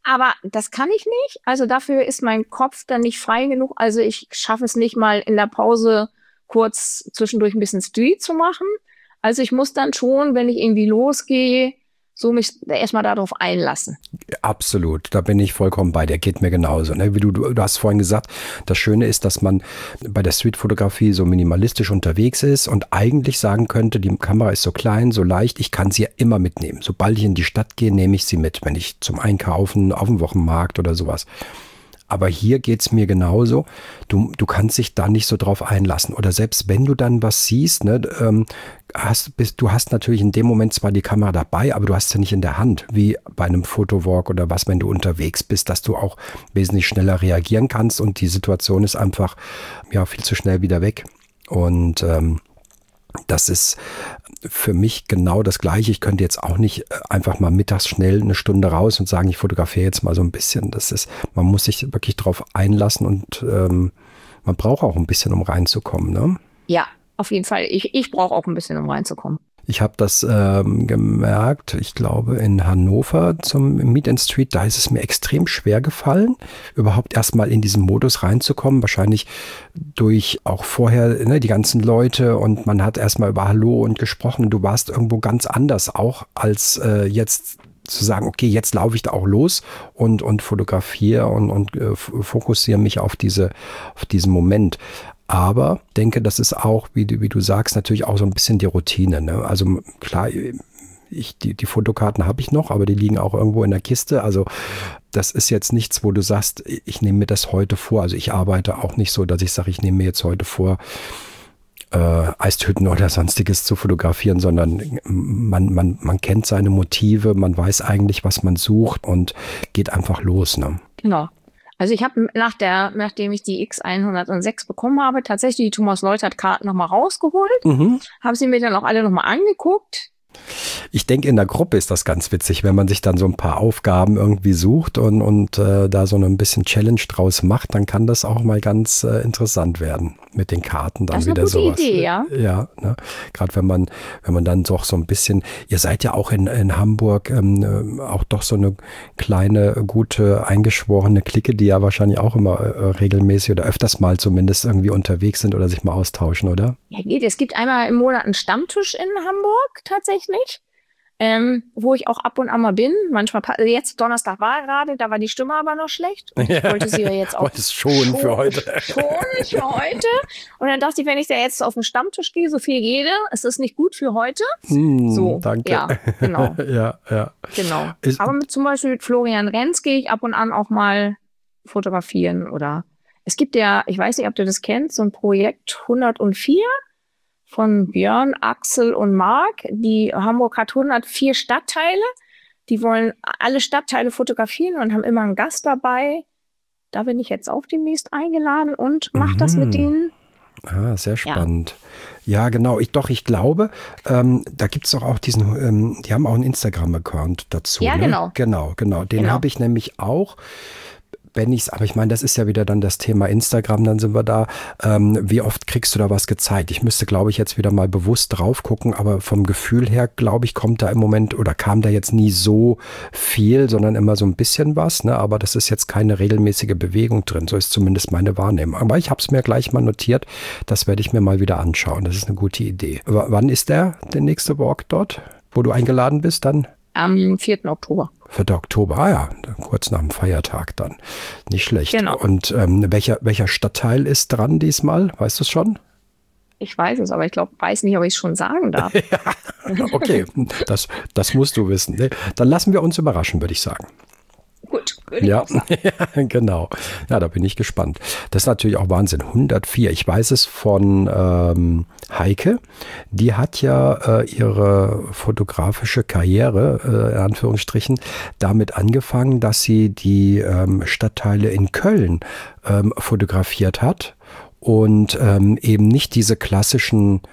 Aber das kann ich nicht. Also dafür ist mein Kopf dann nicht frei genug. Also ich schaffe es nicht mal in der Pause kurz zwischendurch ein bisschen Street zu machen. Also ich muss dann schon, wenn ich irgendwie losgehe, so mich erstmal darauf einlassen. Absolut, da bin ich vollkommen bei dir, geht mir genauso. Ne? Wie du, du hast vorhin gesagt, das Schöne ist, dass man bei der Streetfotografie so minimalistisch unterwegs ist und eigentlich sagen könnte, die Kamera ist so klein, so leicht, ich kann sie ja immer mitnehmen. Sobald ich in die Stadt gehe, nehme ich sie mit, wenn ich zum Einkaufen auf dem Wochenmarkt oder sowas. Aber hier geht's mir genauso. Du, du kannst dich da nicht so drauf einlassen. Oder selbst wenn du dann was siehst, ne, ähm, hast, bist, du hast natürlich in dem Moment zwar die Kamera dabei, aber du hast sie nicht in der Hand, wie bei einem Fotowalk oder was, wenn du unterwegs bist, dass du auch wesentlich schneller reagieren kannst und die Situation ist einfach ja viel zu schnell wieder weg. Und ähm, das ist für mich genau das Gleiche. Ich könnte jetzt auch nicht einfach mal mittags schnell eine Stunde raus und sagen, ich fotografiere jetzt mal so ein bisschen. Das ist, man muss sich wirklich drauf einlassen und ähm, man braucht auch ein bisschen, um reinzukommen, ne? Ja, auf jeden Fall. Ich, ich brauche auch ein bisschen, um reinzukommen. Ich habe das ähm, gemerkt, ich glaube in Hannover zum Meet and Street, da ist es mir extrem schwer gefallen, überhaupt erstmal in diesen Modus reinzukommen. Wahrscheinlich durch auch vorher ne, die ganzen Leute und man hat erstmal über Hallo und gesprochen. Du warst irgendwo ganz anders auch als äh, jetzt zu sagen, okay, jetzt laufe ich da auch los und, und fotografiere und, und äh, fokussiere mich auf diese, auf diesen Moment. Aber denke, das ist auch, wie du, wie du sagst, natürlich auch so ein bisschen die Routine. Ne? Also klar, ich, die, die Fotokarten habe ich noch, aber die liegen auch irgendwo in der Kiste. Also das ist jetzt nichts, wo du sagst, ich nehme mir das heute vor. Also ich arbeite auch nicht so, dass ich sage, ich nehme mir jetzt heute vor, äh, Eistüten oder sonstiges zu fotografieren, sondern man, man, man kennt seine Motive, man weiß eigentlich, was man sucht und geht einfach los. Ne? Genau. Also ich habe nach der, nachdem ich die X hundertsechs bekommen habe, tatsächlich die Thomas-Leutert-Karten nochmal rausgeholt, Mhm. habe sie mir dann auch alle nochmal angeguckt. Ich denke, in der Gruppe ist das ganz witzig, wenn man sich dann so ein paar Aufgaben irgendwie sucht und, und äh, da so ein bisschen Challenge draus macht, dann kann das auch mal ganz äh, interessant werden mit den Karten dann Das ist eine wieder gute sowas. Idee, ja. Ja, ne? Gerade wenn man, wenn man dann doch so ein bisschen, ihr seid ja auch in, in Hamburg ähm, auch doch so eine kleine, gute, eingeschworene Clique, die ja wahrscheinlich auch immer äh, regelmäßig oder öfters mal zumindest irgendwie unterwegs sind oder sich mal austauschen, oder? Ja, geht. Es gibt einmal im Monat einen Stammtisch in Hamburg tatsächlich, ähm, wo ich auch ab und an mal bin. Manchmal, pa- jetzt Donnerstag war gerade, da war die Stimme aber noch schlecht. Und ich wollte sie ja jetzt auch Wolltest schon für heute. Schon für heute. Und dann dachte ich, wenn ich da jetzt auf den Stammtisch gehe, so viel rede, es ist nicht gut für heute. Hm, So, danke. ja, genau. ja, ja. Genau. Ist- Aber mit, zum Beispiel mit Florian Renz gehe ich ab und an auch mal fotografieren. Oder es gibt ja, ich weiß nicht, ob du das kennst, so ein Projekt hundertvier von Björn, Axel und Marc. Die Hamburg hat hundertvier Stadtteile. Die wollen alle Stadtteile fotografieren und haben immer einen Gast dabei. Da bin ich jetzt auch demnächst eingeladen und mache das mit denen. Ah, sehr spannend. Ja, ja genau. Ich doch, ich glaube, ähm, da gibt es doch auch diesen, ähm, die haben auch einen Instagram-Account dazu. Ja, ne? genau. Genau, genau. Den Genau. habe ich nämlich auch. Wenn ich's, aber ich meine, das ist ja wieder dann das Thema Instagram, dann sind wir da. Ähm, wie oft kriegst du da was gezeigt? Ich müsste, glaube ich, jetzt wieder mal bewusst drauf gucken, aber vom Gefühl her, glaube ich, kommt da im Moment oder kam da jetzt nie so viel, sondern immer so ein bisschen was, ne? Aber das ist jetzt keine regelmäßige Bewegung drin. So ist zumindest meine Wahrnehmung. Aber ich habe es mir gleich mal notiert. Das werde ich mir mal wieder anschauen. Das ist eine gute Idee. W- wann ist der, der nächste Walk dort, wo du eingeladen bist dann? Am vierten Oktober. vierten Oktober, ah ja, kurz nach dem Feiertag dann. Nicht schlecht. Genau. Und ähm, welcher, welcher Stadtteil ist dran diesmal? Weißt du es schon? Ich weiß es, aber ich glaube, weiß nicht, ob ich es schon sagen darf. Okay, das, das musst du wissen. Nee, dann lassen wir uns überraschen, würde ich sagen. Gut, würde ich Ja, auch sagen. ja, genau. Ja, da bin ich gespannt. Das ist natürlich auch Wahnsinn. hundertvier. Ich weiß es von ähm, Heike. Die hat ja äh, ihre fotografische Karriere, äh, in Anführungsstrichen, damit angefangen, dass sie die ähm, Stadtteile in Köln ähm, fotografiert hat und ähm, eben nicht diese klassischen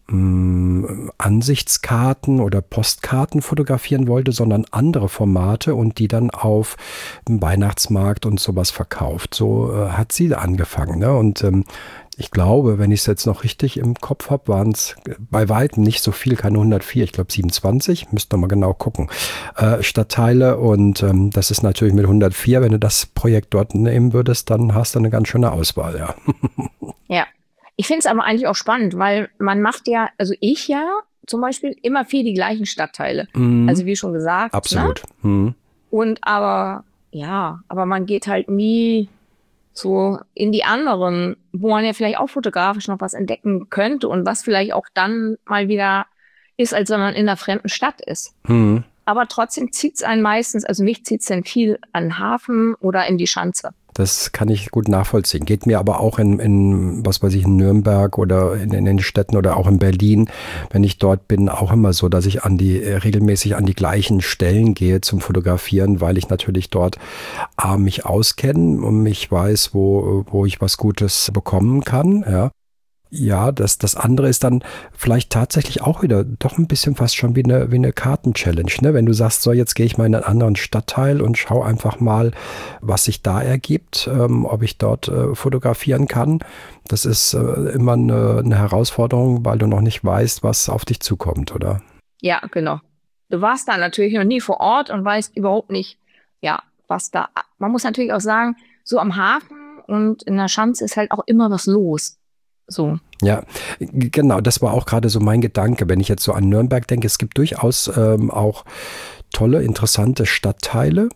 mh, Ansichtskarten oder Postkarten fotografieren wollte, sondern andere Formate und die dann auf dem Weihnachtsmarkt und sowas verkauft. So äh, hat sie angefangen. Ne? Und ähm, ich glaube, wenn ich es jetzt noch richtig im Kopf habe, waren es bei weitem nicht so viel, keine hundertvier, ich glaube siebenundzwanzig, müsst ihr mal genau gucken, äh, Stadtteile. Und ähm, das ist natürlich mit hundertvier, wenn du das Projekt dort nehmen würdest, dann hast du eine ganz schöne Auswahl, ja. Ja, ich finde es aber eigentlich auch spannend, weil man macht ja, also ich ja zum Beispiel immer viel die gleichen Stadtteile. Mhm. Also wie schon gesagt. Absolut. Ne? Mhm. Und aber, ja, aber man geht halt nie so in die anderen, wo man ja vielleicht auch fotografisch noch was entdecken könnte und was vielleicht auch dann mal wieder ist, als wenn man in einer fremden Stadt ist. Mhm. Aber trotzdem zieht es einen meistens, also mich zieht es dann viel an den Hafen oder in die Schanze. Das kann ich gut nachvollziehen. Geht mir aber auch in, in was weiß ich, in Nürnberg oder in, in den Städten oder auch in Berlin, wenn ich dort bin, auch immer so, dass ich an die regelmäßig an die gleichen Stellen gehe zum Fotografieren, weil ich natürlich dort A, mich auskenne und mich weiß, wo, wo ich was Gutes bekommen kann, ja. Ja, das, das andere ist dann vielleicht tatsächlich auch wieder doch ein bisschen fast schon wie eine, wie eine Karten-Challenge, ne? Wenn du sagst, so jetzt gehe ich mal in einen anderen Stadtteil und schau einfach mal, was sich da ergibt, ähm, ob ich dort äh, fotografieren kann. Das ist äh, immer eine, eine Herausforderung, weil du noch nicht weißt, was auf dich zukommt, oder? Ja, genau. Du warst da natürlich noch nie vor Ort und weißt überhaupt nicht, ja, was da. Man muss natürlich auch sagen, so am Hafen und in der Schanze ist halt auch immer was los. So. Ja, genau, das war auch gerade so mein Gedanke, wenn ich jetzt so an Nürnberg denke. Es gibt durchaus ähm, auch tolle, interessante Stadtteile,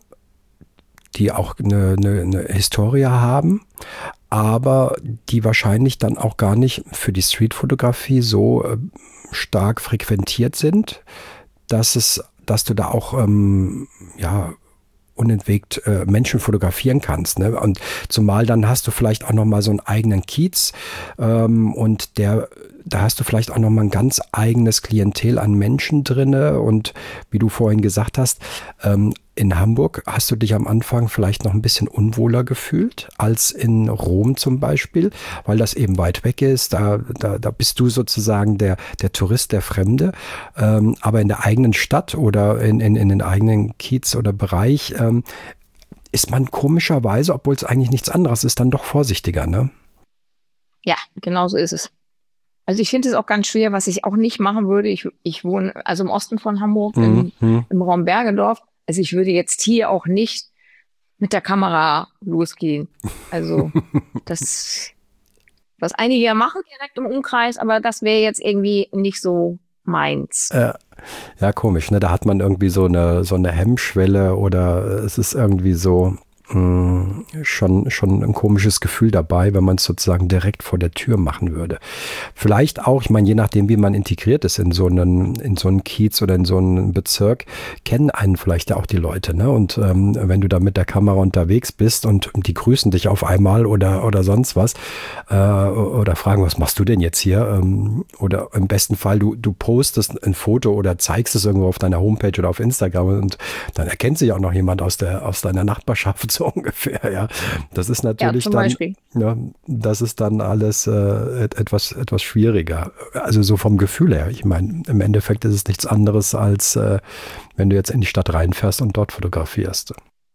die auch eine, eine, eine Historie haben, aber die wahrscheinlich dann auch gar nicht für die Streetfotografie so äh, stark frequentiert sind, dass es, dass du da auch ähm, ja unentwegt äh, Menschen fotografieren kannst. Ne? Und zumal dann hast du vielleicht auch nochmal so einen eigenen Kiez ähm, und der, da hast du vielleicht auch nochmal ein ganz eigenes Klientel an Menschen drinne und wie du vorhin gesagt hast, ähm, in Hamburg hast du dich am Anfang vielleicht noch ein bisschen unwohler gefühlt als in Rom zum Beispiel, weil das eben weit weg ist. Da, da, da bist du sozusagen der, der Tourist, der Fremde. Ähm, aber in der eigenen Stadt oder in, in, in den eigenen Kiez oder Bereich ähm, ist man komischerweise, obwohl es eigentlich nichts anderes ist, dann doch vorsichtiger, ne? Ja, genau so ist es. Also ich finde es auch ganz schwer, was ich auch nicht machen würde. Ich, ich wohne also im Osten von Hamburg, mhm. im, im Raum Bergedorf. Also ich würde jetzt hier auch nicht mit der Kamera losgehen. Also das, was einige ja machen direkt im Umkreis, aber das wäre jetzt irgendwie nicht so meins. Ja, ja, komisch, ne? Da hat man irgendwie so eine, so eine Hemmschwelle oder es ist irgendwie so mh, schon, schon ein komisches Gefühl dabei, wenn man es sozusagen direkt vor der Tür machen würde. Vielleicht auch, ich meine, je nachdem, wie man integriert ist in so einen, in so einen Kiez oder in so einen Bezirk, kennen einen vielleicht ja auch die Leute, ne? Und ähm, wenn du da mit der Kamera unterwegs bist und die grüßen dich auf einmal oder, oder sonst was, äh, oder fragen, was machst du denn jetzt hier? Ähm, oder im besten Fall, du, du postest ein Foto oder zeigst es irgendwo auf deiner Homepage oder auf Instagram und dann erkennt sich auch noch jemand aus der, aus deiner Nachbarschaft so ungefähr, ja. Das ist natürlich ja, dann, ja, das ist dann alles äh, etwas, etwas schwieriger. Also so vom Gefühl her. Ich meine, im Endeffekt ist es nichts anderes, als äh, wenn du jetzt in die Stadt reinfährst und dort fotografierst.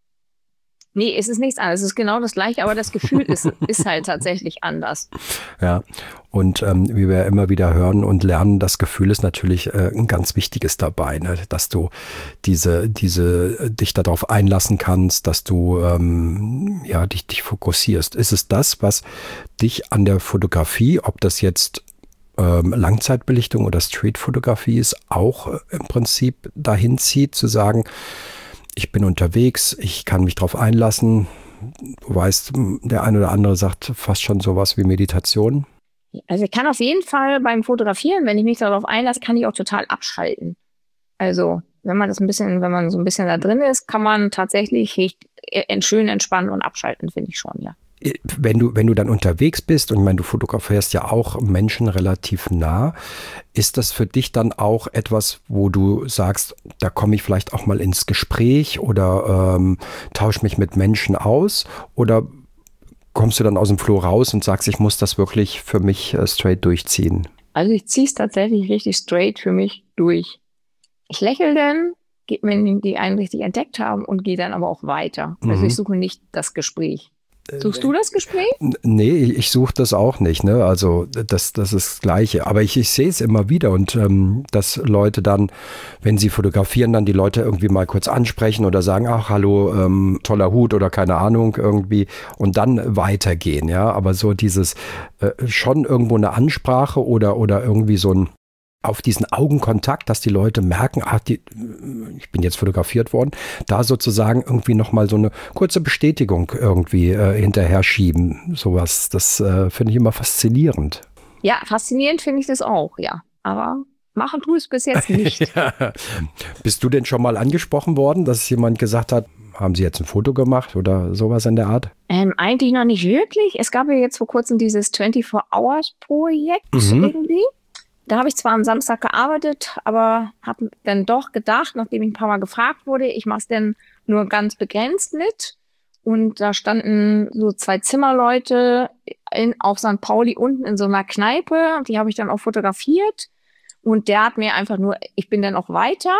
Nee, es ist nichts anderes. Es ist genau das Gleiche, aber das Gefühl ist, ist halt tatsächlich anders. Ja, und ähm, wie wir immer wieder hören und lernen, das Gefühl ist natürlich äh, ein ganz wichtiges dabei, ne? Dass du diese, diese, dich darauf einlassen kannst, dass du ähm, ja, dich, dich fokussierst. Ist es das, was dich an der Fotografie, ob das jetzt ähm, Langzeitbelichtung oder Streetfotografie ist, auch äh, im Prinzip dahin zieht, zu sagen, ich bin unterwegs, ich kann mich drauf einlassen. Du weißt, der eine oder andere sagt fast schon sowas wie Meditation. Also ich kann auf jeden Fall beim Fotografieren, wenn ich mich darauf einlasse, kann ich auch total abschalten. Also wenn man das ein bisschen, wenn man so ein bisschen da drin ist, kann man tatsächlich schön entspannen und abschalten, finde ich schon, ja. Wenn du, wenn du dann unterwegs bist und ich meine, du fotografierst ja auch Menschen relativ nah, ist das für dich dann auch etwas, wo du sagst, da komme ich vielleicht auch mal ins Gespräch oder ähm, tausche mich mit Menschen aus oder kommst du dann aus dem Flow raus und sagst, ich muss das wirklich für mich äh, straight durchziehen? Also ich ziehe es tatsächlich richtig straight für mich durch. Ich lächle dann, wenn die einen richtig entdeckt haben und gehe dann aber auch weiter. Also Mhm. ich suche nicht das Gespräch. Suchst du das Gespräch? Nee, ich suche das auch nicht, ne? Also das, das ist das Gleiche. Aber ich, ich sehe es immer wieder und ähm, dass Leute dann, wenn sie fotografieren, dann die Leute irgendwie mal kurz ansprechen oder sagen, ach hallo, ähm, toller Hut oder keine Ahnung irgendwie und dann weitergehen, ja. Aber so dieses äh, schon irgendwo eine Ansprache oder, oder irgendwie so ein auf diesen Augenkontakt, dass die Leute merken, ach, die, ich bin jetzt fotografiert worden, da sozusagen irgendwie nochmal so eine kurze Bestätigung irgendwie äh, hinterher schieben. Sowas, das äh, finde ich immer faszinierend. Ja, faszinierend finde ich das auch, ja. Aber machen tue es bis jetzt nicht. Ja. Bist du denn schon mal angesprochen worden, dass jemand gesagt hat, haben Sie jetzt ein Foto gemacht oder sowas in der Art? Ähm, eigentlich noch nicht wirklich. Es gab ja jetzt vor kurzem dieses vierundzwanzig-Hours-Projekt Mhm. irgendwie. Da habe ich zwar am Samstag gearbeitet, aber habe dann doch gedacht, nachdem ich ein paar Mal gefragt wurde, ich mache es denn nur ganz begrenzt mit. Und da standen so zwei Zimmerleute in, auf Sankt Pauli unten in so einer Kneipe. Die habe ich dann auch fotografiert. Und der hat mir einfach nur, ich bin dann auch weiter.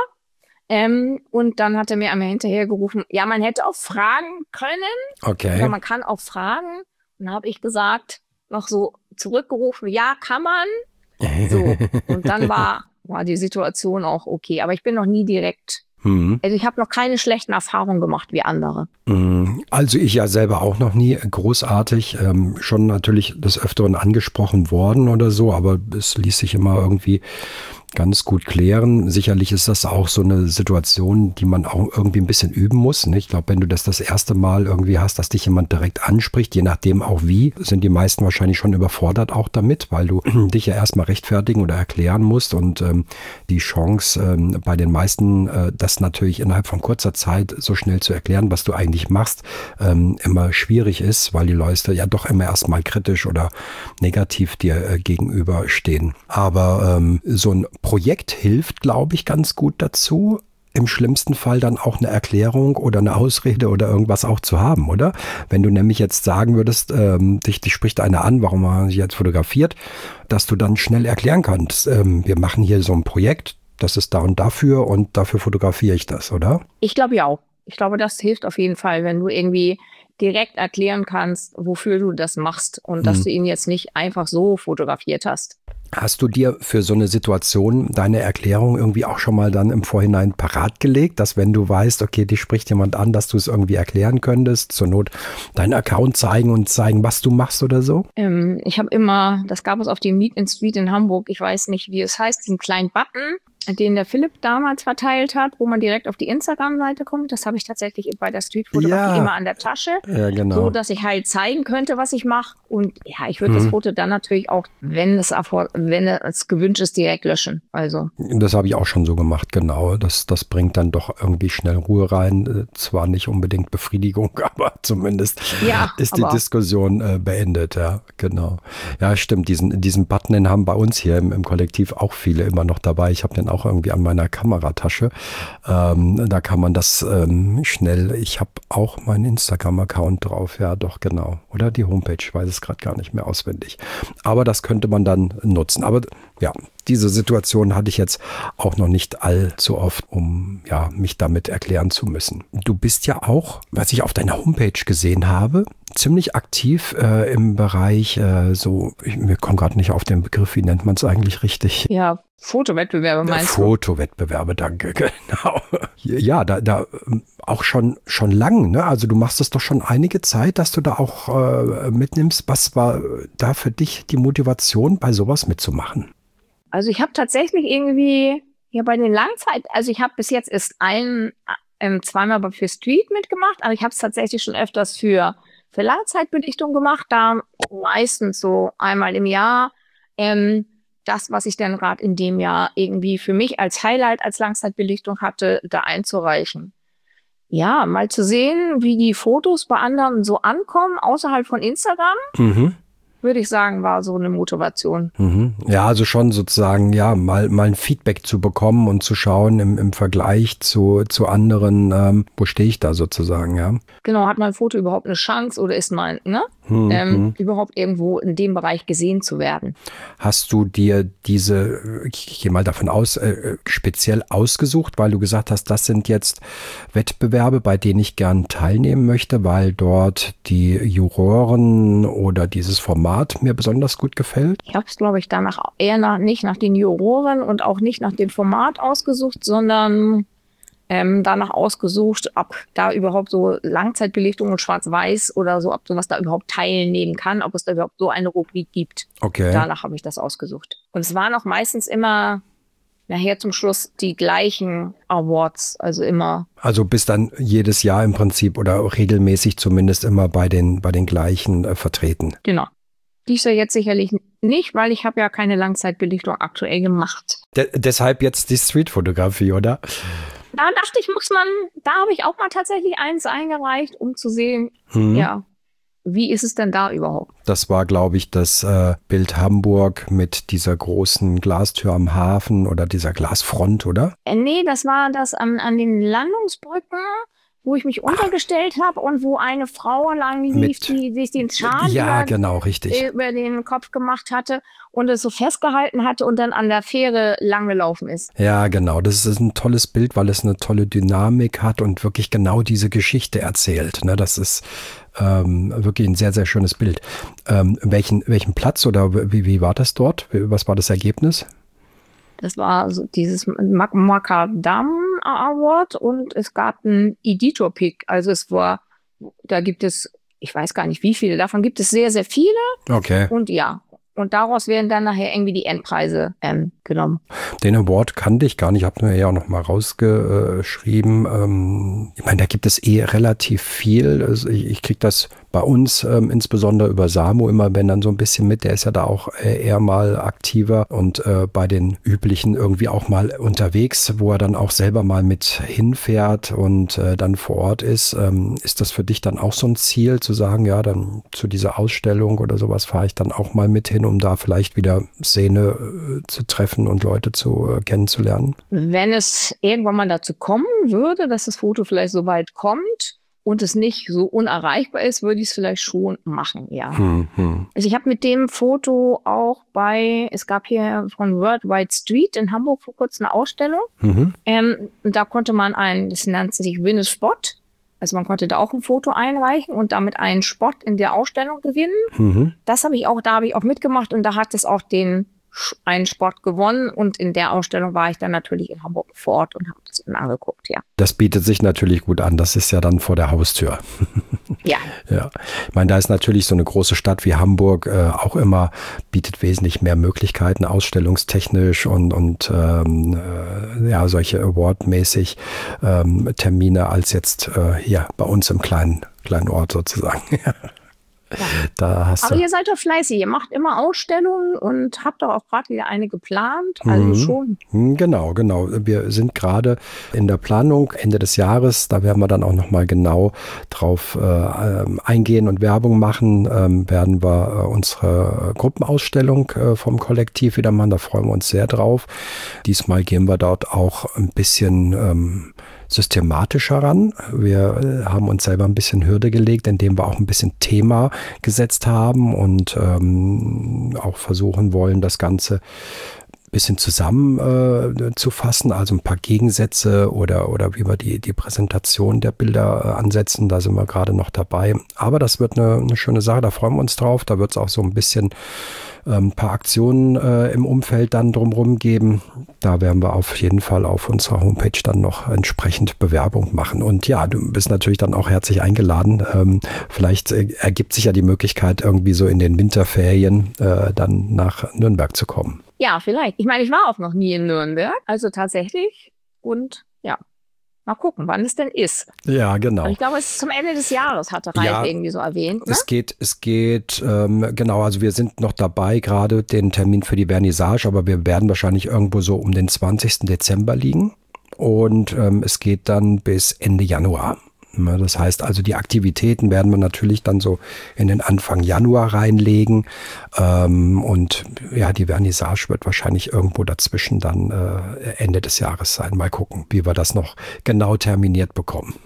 Ähm, und dann hat er mir einmal hinterher gerufen, ja, man hätte auch fragen können. Okay. Oder man kann auch fragen. Und dann habe ich gesagt, noch so zurückgerufen, ja, kann man. So, und dann war, war die Situation auch okay. Aber ich bin noch nie direkt, Mhm. also ich habe noch keine schlechten Erfahrungen gemacht wie andere. Also ich ja selber auch noch nie großartig, ähm, schon natürlich des Öfteren angesprochen worden oder so, aber es ließ sich immer irgendwie ganz gut klären. Sicherlich ist das auch so eine Situation, die man auch irgendwie ein bisschen üben muss. Ne? Ich glaube, wenn du das das erste Mal irgendwie hast, dass dich jemand direkt anspricht, je nachdem auch wie, sind die meisten wahrscheinlich schon überfordert auch damit, weil du dich ja erstmal rechtfertigen oder erklären musst und ähm, die Chance ähm, bei den meisten, äh, das natürlich innerhalb von kurzer Zeit so schnell zu erklären, was du eigentlich machst, ähm, immer schwierig ist, weil die Leute ja doch immer erstmal kritisch oder negativ dir äh, gegenüberstehen. Aber ähm, so ein Projekt hilft, glaube ich, ganz gut dazu, im schlimmsten Fall dann auch eine Erklärung oder eine Ausrede oder irgendwas auch zu haben, oder? Wenn du nämlich jetzt sagen würdest, ähm, dich, dich spricht einer an, warum haben sie jetzt fotografiert, dass du dann schnell erklären kannst, ähm, wir machen hier so ein Projekt, das ist da und dafür und dafür fotografiere ich das, oder? Ich glaube ja auch. Ich glaube, das hilft auf jeden Fall, wenn du irgendwie direkt erklären kannst, wofür du das machst und dass Hm. du ihn jetzt nicht einfach so fotografiert hast. Hast du dir für so eine Situation deine Erklärung irgendwie auch schon mal dann im Vorhinein parat gelegt, dass wenn du weißt, okay, dich spricht jemand an, dass du es irgendwie erklären könntest, zur Not deinen Account zeigen und zeigen, was du machst oder so? Ähm, ich habe immer, das gab es auf dem Meet in Street in Hamburg, ich weiß nicht, wie es heißt, diesen kleinen Button, den der Philipp damals verteilt hat, wo man direkt auf die Instagram-Seite kommt. Das habe ich tatsächlich bei der Streetfotografie Ja. immer an der Tasche, Ja, genau. so dass ich halt zeigen könnte, was ich mache. Und ja, ich würde das Foto dann natürlich auch, wenn es, erfor- wenn es gewünscht ist, direkt löschen. Also Das habe ich auch schon so gemacht, genau. Das, das bringt dann doch irgendwie schnell Ruhe rein. Äh, Zwar nicht unbedingt Befriedigung, aber zumindest Ja, ist die aber- Diskussion äh, beendet. Ja, genau. Ja, stimmt. Diesen, diesen Button, den haben bei uns hier im, im Kollektiv auch viele immer noch dabei. Ich habe den auch irgendwie an meiner Kameratasche. Ähm, da kann man das ähm, schnell, ich habe auch meinen Instagram-Account drauf. Ja, doch, genau. Oder die Homepage, ich weiß es gerade gar nicht mehr auswendig. Aber das könnte man dann nutzen. Aber ja, diese Situation hatte ich jetzt auch noch nicht allzu oft, um ja, mich damit erklären zu müssen. Du bist ja auch, was ich auf deiner Homepage gesehen habe, ziemlich aktiv äh, im Bereich äh, so, ich, mir kommt gerade nicht auf den Begriff, wie nennt man es eigentlich richtig? ja, Fotowettbewerbe meinst du? Fotowettbewerbe, danke, genau. Ja, da, da ähm, auch schon, schon lang, ne? Also du machst es doch schon einige Zeit, dass du da auch äh, mitnimmst. Was war da für dich die Motivation, bei sowas mitzumachen? Also ich habe tatsächlich irgendwie, ja bei den Langzeit, also ich habe bis jetzt erst ein, ähm, zweimal aber für Street mitgemacht, aber ich habe es tatsächlich schon öfters für, für Langzeitbelichtung gemacht, da meistens so einmal im Jahr. Ähm, das, was ich dann gerade in dem Jahr irgendwie für mich als Highlight, als Langzeitbelichtung hatte, da einzureichen. Ja, mal zu sehen, wie die Fotos bei anderen so ankommen, außerhalb von Instagram. Mhm. würde ich sagen, war so eine Motivation. Mhm. Ja, also schon sozusagen, ja, mal, mal ein Feedback zu bekommen und zu schauen im, im Vergleich zu, zu anderen, ähm, wo stehe ich da sozusagen, ja. Genau, hat mein Foto überhaupt eine Chance oder ist mein, ne, mhm. ähm, überhaupt irgendwo in dem Bereich gesehen zu werden? Hast du dir diese, ich gehe mal davon aus, äh, speziell ausgesucht, weil du gesagt hast, das sind jetzt Wettbewerbe, bei denen ich gern teilnehmen möchte, weil dort die Juroren oder dieses Format mir besonders gut gefällt? Ich habe es, glaube ich, danach eher nach, nicht nach den Juroren und auch nicht nach dem Format ausgesucht, sondern ähm, danach ausgesucht, ob da überhaupt so Langzeitbelichtung und Schwarz-Weiß oder so, ob sowas da überhaupt teilnehmen kann, ob es da überhaupt so eine Rubrik gibt. Okay. Danach habe ich das ausgesucht. Und es waren auch meistens immer nachher zum Schluss die gleichen Awards, also immer. Also bist dann jedes Jahr im Prinzip oder regelmäßig zumindest immer bei den, bei den gleichen äh, vertreten. Genau. Dies ja jetzt sicherlich nicht, weil ich habe ja keine Langzeitbelichtung aktuell gemacht. De- deshalb jetzt die Streetfotografie, oder? Da dachte ich, muss man, da habe ich auch mal tatsächlich eins eingereicht, um zu sehen, hm. ja, wie ist es denn da überhaupt? Das war, glaube ich, das äh, Bild Hamburg mit dieser großen Glastür am Hafen oder dieser Glasfront, oder? Äh, nee, das war das an, an den Landungsbrücken, wo ich mich untergestellt habe und wo eine Frau lang lief, die sich den Schal ja, über, genau, richtig. über den Kopf gemacht hatte und es so festgehalten hatte und dann an der Fähre langgelaufen ist. Ja, genau. Das ist ein tolles Bild, weil es eine tolle Dynamik hat und wirklich genau diese Geschichte erzählt. Ne? Das ist ähm, wirklich ein sehr, sehr schönes Bild. Ähm, welchen, welchen Platz oder wie, wie war das dort? Was war das Ergebnis? Das war so dieses Macadam Award und es gab einen Editor-Pick. Also es war, da gibt es, ich weiß gar nicht wie viele, davon gibt es sehr, sehr viele. Okay. Und ja, und daraus werden dann nachher irgendwie die Endpreise ähm, genommen. Den Award kannte ich gar nicht, habe mir ja auch noch mal rausgeschrieben. Ähm, ich meine, da gibt es eh relativ viel. Also ich, ich kriege das bei uns ähm, insbesondere über Samo immer, wenn dann so ein bisschen mit, der ist ja da auch äh, eher mal aktiver und äh, bei den üblichen irgendwie auch mal unterwegs, wo er dann auch selber mal mit hinfährt und äh, dann vor Ort ist. Ähm, ist das für dich dann auch so ein Ziel, zu sagen, ja, dann zu dieser Ausstellung oder sowas fahre ich dann auch mal mit hin, um da vielleicht wieder Szene äh, zu treffen und Leute zu äh, kennenzulernen? Wenn es irgendwann mal dazu kommen würde, dass das Foto vielleicht so weit kommt und es nicht so unerreichbar ist, würde ich es vielleicht schon machen, ja. Hm, hm. Also ich habe mit dem Foto auch bei, es gab hier von Worldwide Street in Hamburg vor kurzem eine Ausstellung. Mhm. Ähm, da konnte man einen, das nannte sich Win a Spot. Also man konnte da auch ein Foto einreichen und damit einen Spot in der Ausstellung gewinnen. Mhm. Das habe ich auch, da habe ich auch mitgemacht und da hat es auch den einen Spot gewonnen und in der Ausstellung war ich dann natürlich in Hamburg vor Ort und habe das dann angeguckt, ja. Das bietet sich natürlich gut an, das ist ja dann vor der Haustür. Ja. Ja. Ich meine, da ist natürlich so eine große Stadt wie Hamburg äh, auch immer, bietet wesentlich mehr Möglichkeiten, ausstellungstechnisch und, und ähm, äh, ja, solche Award-mäßig ähm, Termine als jetzt äh, hier bei uns im kleinen, kleinen Ort sozusagen. Ja. Ja. Da hast Aber du ihr seid doch fleißig, ihr macht immer Ausstellungen und habt doch auch gerade wieder eine geplant, also mhm. schon. Genau, genau. Wir sind gerade in der Planung Ende des Jahres, da werden wir dann auch nochmal genau drauf äh, eingehen und Werbung machen, ähm, werden wir äh, unsere Gruppenausstellung äh, vom Kollektiv wieder machen, da freuen wir uns sehr drauf. Diesmal gehen wir dort auch ein bisschen ähm, systematischer ran. Wir haben uns selber ein bisschen Hürde gelegt, indem wir auch ein bisschen Thema gesetzt haben und ähm, auch versuchen wollen, das Ganze ein bisschen zusammen äh, zu fassen, also ein paar Gegensätze oder, oder wie wir die, die Präsentation der Bilder äh, ansetzen, da sind wir gerade noch dabei. Aber das wird eine, eine schöne Sache, da freuen wir uns drauf. Da wird es auch so ein bisschen ein paar Aktionen äh, im Umfeld dann drumherum geben. Da werden wir auf jeden Fall auf unserer Homepage dann noch entsprechend Bewerbung machen. Und ja, du bist natürlich dann auch herzlich eingeladen. Ähm, vielleicht äh, ergibt sich ja die Möglichkeit, irgendwie so in den Winterferien äh, dann nach Nürnberg zu kommen. Ja, vielleicht. Ich meine, ich war auch noch nie in Nürnberg, also tatsächlich. Und ja, mal gucken, wann es denn ist. Ja, genau. Und ich glaube, es ist zum Ende des Jahres, hatte Ralf ja, irgendwie so erwähnt. Ne? Es geht, es geht, ähm, genau, also wir sind noch dabei, gerade den Termin für die Vernissage, aber wir werden wahrscheinlich irgendwo so um den zwanzigsten Dezember liegen. Und ähm, es geht dann bis Ende Januar. Das heißt also, die Aktivitäten werden wir natürlich dann so in den Anfang Januar reinlegen. Und ja, die Vernissage wird wahrscheinlich irgendwo dazwischen dann Ende des Jahres sein. Mal gucken, wie wir das noch genau terminiert bekommen.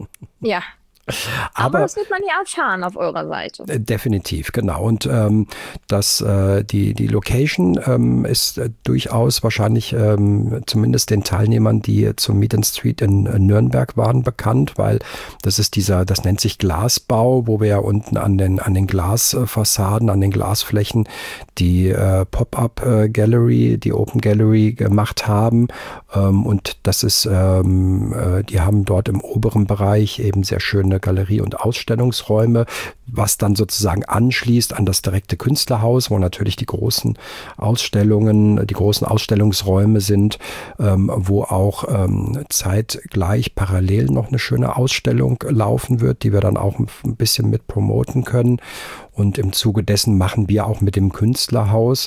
Ja. Aber, Aber das wird man ja erfahren auf eurer Seite. Definitiv, genau. Und ähm, das, äh, die, die Location ähm, ist äh, durchaus wahrscheinlich ähm, zumindest den Teilnehmern, die zum Meet and Street in äh, Nürnberg waren, bekannt, weil das ist dieser, das nennt sich Glasbau, wo wir ja unten an den, an den Glasfassaden, an den Glasflächen die äh, Pop-Up-Gallery, die Open Gallery gemacht haben. Ähm, und das ist, ähm, äh, die haben dort im oberen Bereich eben sehr schöne Galerie- und Ausstellungsräume, was dann sozusagen anschließt an das direkte Künstlerhaus, wo natürlich die großen Ausstellungen, die großen Ausstellungsräume sind, ähm, wo auch ähm, zeitgleich parallel noch eine schöne Ausstellung laufen wird, die wir dann auch ein bisschen mit promoten können. Und im Zuge dessen machen wir auch mit dem Künstlerhaus,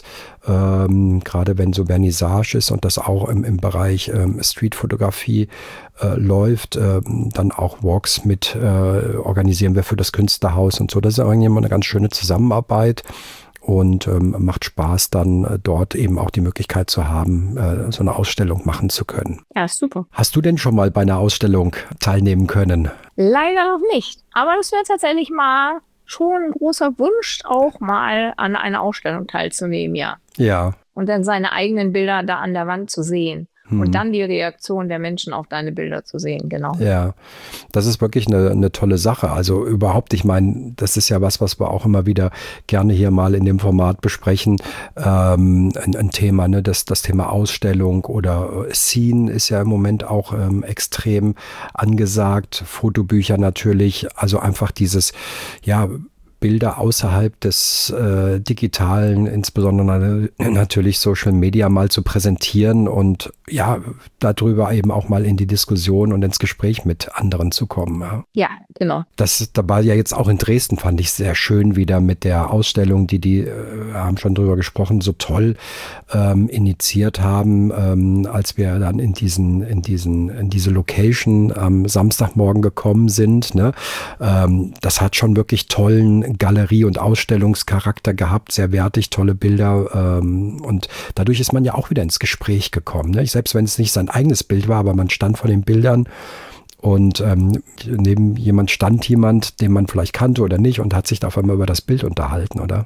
ähm, gerade wenn so Vernissage ist und das auch im, im Bereich ähm, Streetfotografie äh, läuft, äh, dann auch Walks mit äh, organisieren wir für das Künstlerhaus und so. Das ist eigentlich immer eine ganz schöne Zusammenarbeit. Und ähm, macht Spaß, dann äh, dort eben auch die Möglichkeit zu haben, äh, so eine Ausstellung machen zu können. Ja, super. Hast du denn schon mal bei einer Ausstellung teilnehmen können? Leider noch nicht. Aber das wäre tatsächlich mal schon ein großer Wunsch, auch mal an einer Ausstellung teilzunehmen, ja. Ja. Und dann seine eigenen Bilder da an der Wand zu sehen. Hm. Und dann die Reaktion der Menschen auf deine Bilder zu sehen, genau. Ja, das ist wirklich eine, eine tolle Sache. Also überhaupt, ich meine, das ist ja was, was wir auch immer wieder gerne hier mal in dem Format besprechen. Ähm, ein, ein Thema, ne, das, das Thema Ausstellung oder Scene ist ja im Moment auch ähm, extrem angesagt. Fotobücher natürlich, also einfach dieses, ja, Bilder außerhalb des äh, Digitalen, insbesondere natürlich Social Media, mal zu präsentieren und ja, darüber eben auch mal in die Diskussion und ins Gespräch mit anderen zu kommen. Ja, ja, genau. Das dabei ja jetzt auch in Dresden fand ich sehr schön wieder mit der Ausstellung, die die, äh, haben schon drüber gesprochen, so toll ähm, initiiert haben, ähm, als wir dann in diesen, in diesen, in diese Location am Samstagmorgen gekommen sind. Ne? Ähm, das hat schon wirklich tollen Galerie- und Ausstellungscharakter gehabt, sehr wertig, tolle Bilder ähm, und dadurch ist man ja auch wieder ins Gespräch gekommen. Ne? Selbst wenn es nicht sein eigenes Bild war, aber man stand vor den Bildern und ähm, neben jemand stand jemand, den man vielleicht kannte oder nicht und hat sich da auf einmal über das Bild unterhalten, oder?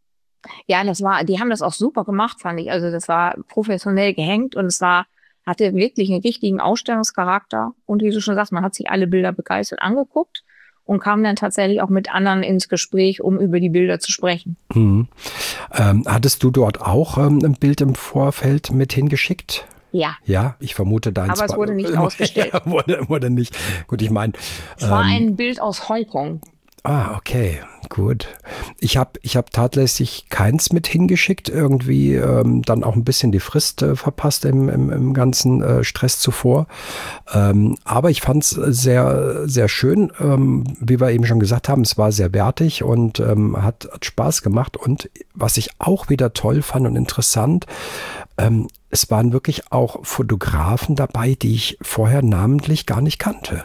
Ja, das war, die haben das auch super gemacht, fand ich. Also das war professionell gehängt und es war, hatte wirklich einen richtigen Ausstellungscharakter und wie du schon sagst, man hat sich alle Bilder begeistert angeguckt und kam dann tatsächlich auch mit anderen ins Gespräch, um über die Bilder zu sprechen. Mhm. Ähm, hattest du dort auch ähm, ein Bild im Vorfeld mit hingeschickt? Ja. Ja, ich vermute deins. Aber es wurde nicht ausgestellt. Ja, wurde, wurde nicht. Gut, ich meine. Es war ähm, ein Bild aus Hongkong. Ah, okay, gut. Ich habe ich hab tatsächlich keins mit hingeschickt, irgendwie ähm, dann auch ein bisschen die Frist äh, verpasst im, im, im ganzen äh, Stress zuvor. Ähm, aber ich fand es sehr, sehr schön, ähm, wie wir eben schon gesagt haben, es war sehr wertig und ähm, hat, hat Spaß gemacht. Und was ich auch wieder toll fand und interessant, ähm, es waren wirklich auch Fotografen dabei, die ich vorher namentlich gar nicht kannte.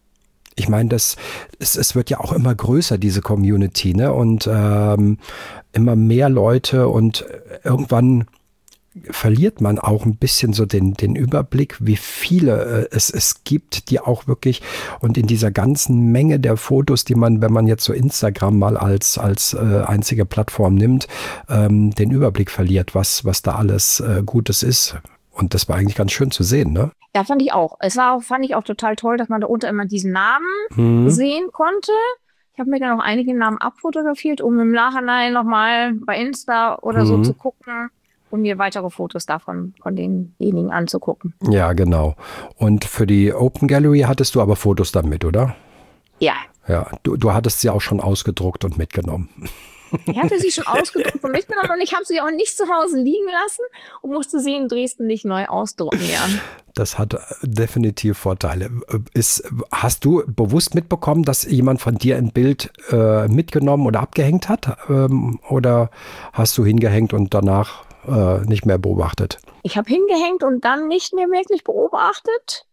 Ich meine, das, es, es wird ja auch immer größer, diese Community, ne? Und ähm, immer mehr Leute und irgendwann verliert man auch ein bisschen so den, den Überblick, wie viele äh, es, es gibt, die auch wirklich und in dieser ganzen Menge der Fotos, die man, wenn man jetzt so Instagram mal als, als äh, einzige Plattform nimmt, ähm, den Überblick verliert, was, was da alles äh, Gutes ist. Und das war eigentlich ganz schön zu sehen, ne? Ja, fand ich auch. Es war auch, fand ich auch total toll, dass man da unter immer diesen Namen hm. sehen konnte. Ich habe mir dann noch einige Namen abfotografiert, um im Nachhinein nochmal bei Insta oder hm. so zu gucken, um mir weitere Fotos davon von denjenigen anzugucken. Ja, genau. Und für die Open Gallery hattest du aber Fotos dann mit, oder? Ja. Ja, du, du hattest sie auch schon ausgedruckt und mitgenommen. Ich hatte sie schon ausgedruckt und mitgenommen und ich habe sie auch nicht zu Hause liegen lassen und musste sie in Dresden nicht neu ausdrucken. Ja. Das hat definitiv Vorteile. Ist, hast du bewusst mitbekommen, dass jemand von dir ein Bild äh, mitgenommen oder abgehängt hat? Ähm, oder hast du hingehängt und danach äh, nicht mehr beobachtet? Ich habe hingehängt und dann nicht mehr wirklich beobachtet.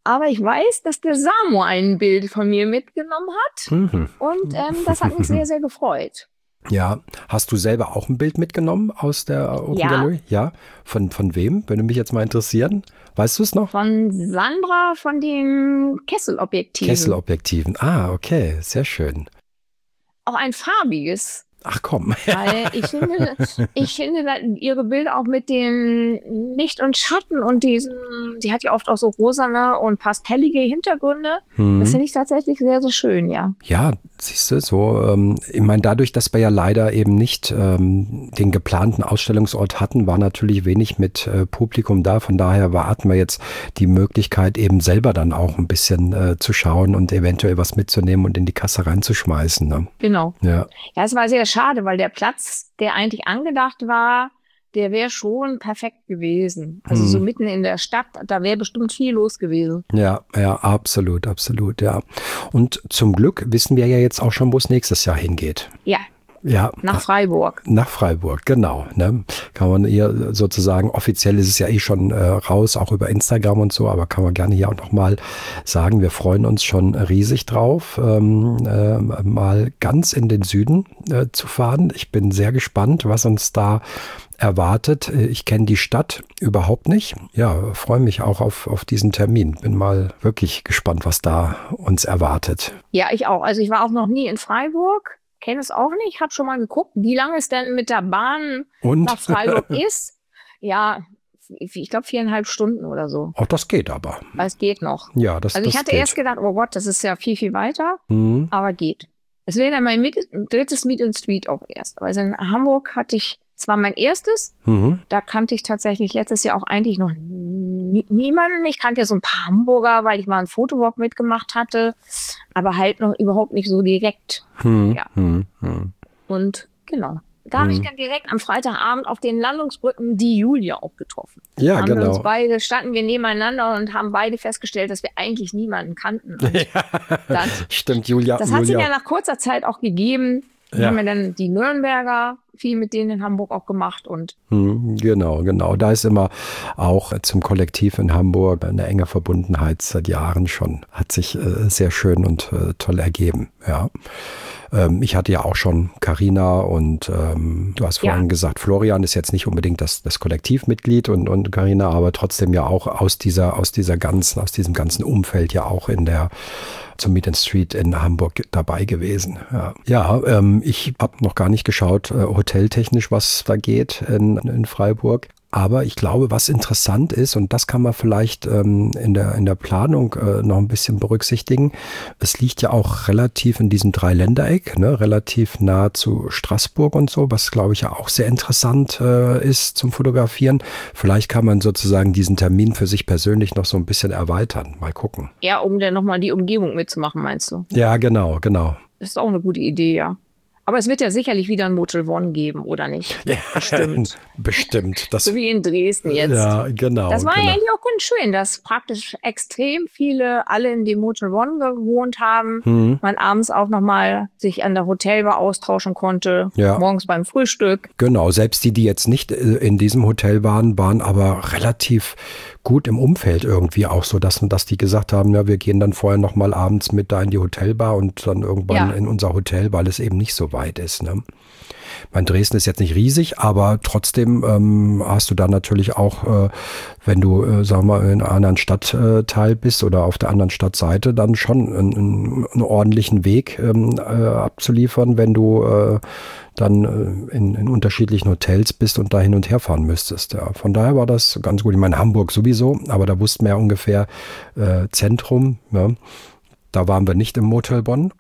Aber ich weiß, dass der Samu ein Bild von mir mitgenommen hat. Mhm. Und ähm, das hat mich sehr, sehr gefreut. Ja, hast du selber auch ein Bild mitgenommen aus der Open ja. Gallery? Ja. Von, von wem? Würde mich jetzt mal interessieren. Weißt du es noch? Von Sandra von den Kesselobjektiven. Kesselobjektiven. Ah, okay. Sehr schön. Auch ein farbiges. Ach komm. Weil ich finde, ich finde ihre Bilder auch mit dem Licht und Schatten und diesen, sie hat ja oft auch so rosane und pastellige Hintergründe. Hm. Das finde ich tatsächlich sehr, sehr schön, ja. Ja, siehst du, so, ähm, ich meine, dadurch, dass wir ja leider eben nicht ähm, den geplanten Ausstellungsort hatten, war natürlich wenig mit äh, Publikum da. Von daher war, hatten wir jetzt die Möglichkeit, eben selber dann auch ein bisschen äh, zu schauen und eventuell was mitzunehmen und in die Kasse reinzuschmeißen. Ne? Genau. Ja. Ja, es war sehr schade, weil der Platz, der eigentlich angedacht war, der wäre schon perfekt gewesen. Also hm. so mitten in der Stadt, da wäre bestimmt viel los gewesen. Ja, ja, absolut, absolut, ja. Und zum Glück wissen wir ja jetzt auch schon, wo es nächstes Jahr hingeht. Ja. Ja, nach Freiburg. Nach Freiburg, genau. Ne? Kann man hier sozusagen, offiziell ist es ja eh schon äh, raus, auch über Instagram und so, aber kann man gerne hier auch nochmal sagen, wir freuen uns schon riesig drauf, ähm, äh, mal ganz in den Süden äh, zu fahren. Ich bin sehr gespannt, was uns da erwartet. Ich kenne die Stadt überhaupt nicht. Ja, freue mich auch auf, auf diesen Termin. Bin mal wirklich gespannt, was da uns erwartet. Ja, ich auch. Also ich war auch noch nie in Freiburg. Kenne es auch nicht, habe schon mal geguckt, wie lange es denn mit der Bahn Und? nach Freiburg ist. Ja, ich glaube viereinhalb Stunden oder so. Auch das geht aber. Es geht noch. Ja, das, also das ich hatte geht. erst gedacht, oh Gott, das ist ja viel, viel weiter, mhm. aber geht. Es wäre dann mein mit, drittes Meet and Street auch erst. Also in Hamburg hatte ich zwar mein erstes, mhm. da kannte ich tatsächlich letztes Jahr auch eigentlich noch nie, niemanden. Ich kannte ja so ein paar Hamburger, weil ich mal einen Fotowalk mitgemacht hatte, aber halt noch überhaupt nicht so direkt. Mhm. Ja. Mhm. Mhm. Und genau, da habe ich dann direkt am Freitagabend auf den Landungsbrücken die Julia auch getroffen. Ja, haben genau. Wir uns beide, standen wir nebeneinander und haben beide festgestellt, dass wir eigentlich niemanden kannten. Ja, das, stimmt, Julia. Das hat Julia. sich ja nach kurzer Zeit auch gegeben. Wir Ja. haben ja dann die Nürnberger viel mit denen in Hamburg auch gemacht und Hm, Genau, genau. Da ist immer auch zum Kollektiv in Hamburg eine enge Verbundenheit seit Jahren schon. Hat sich äh, sehr schön und äh, toll ergeben, ja. Ähm, ich hatte ja auch schon Carina und ähm, du hast vorhin Ja. gesagt, Florian ist jetzt nicht unbedingt das, das Kollektivmitglied und, und Carina, aber trotzdem ja auch aus dieser, aus dieser ganzen, aus diesem ganzen Umfeld ja auch in der zum Meet and Street in Hamburg dabei gewesen. Ja, ja ähm, ich habe noch gar nicht geschaut, äh, hoteltechnisch, was da geht in, in Freiburg. Aber ich glaube, was interessant ist, und das kann man vielleicht ähm, in der, in der Planung äh, noch ein bisschen berücksichtigen, es liegt ja auch relativ in diesem Dreiländereck, ne, relativ nah zu Straßburg und so, was glaube ich ja auch sehr interessant äh, ist zum Fotografieren. Vielleicht kann man sozusagen diesen Termin für sich persönlich noch so ein bisschen erweitern. Mal gucken. ja, um dann nochmal die Umgebung mitzumachen, meinst du? Ja, genau, genau. Das ist auch eine gute Idee, ja. Aber es wird ja sicherlich wieder ein Motel One geben, oder nicht? Ja, Bestimmt. Bestimmt. Das, So wie in Dresden jetzt. ja, genau. Das war genau. ja eigentlich auch ganz schön, dass praktisch extrem viele alle in dem Motel One gewohnt haben. Hm. Man abends auch nochmal sich an der Hotelbar austauschen konnte. Ja. Morgens beim Frühstück. Genau, selbst die, die jetzt nicht äh, in diesem Hotel waren, waren aber relativ gut im Umfeld irgendwie auch so, dass, dass die gesagt haben, ja, wir gehen dann vorher noch mal abends mit da in die Hotelbar und dann irgendwann Ja. in unser Hotel, weil es eben nicht so weit ist. Ne? Mein Dresden ist jetzt nicht riesig, aber trotzdem ähm, hast du da natürlich auch, äh, wenn du, äh, sagen wir mal, in einem anderen Stadtteil bist oder auf der anderen Stadtseite, dann schon einen, einen ordentlichen Weg ähm, äh, abzuliefern, wenn du äh, dann äh, in, in unterschiedlichen Hotels bist und da hin und her fahren müsstest. Ja. Von daher war das ganz gut. Ich meine, Hamburg sowieso, aber da wussten wir ja ungefähr äh, Zentrum, ja. Da waren wir nicht im Motel Bonn.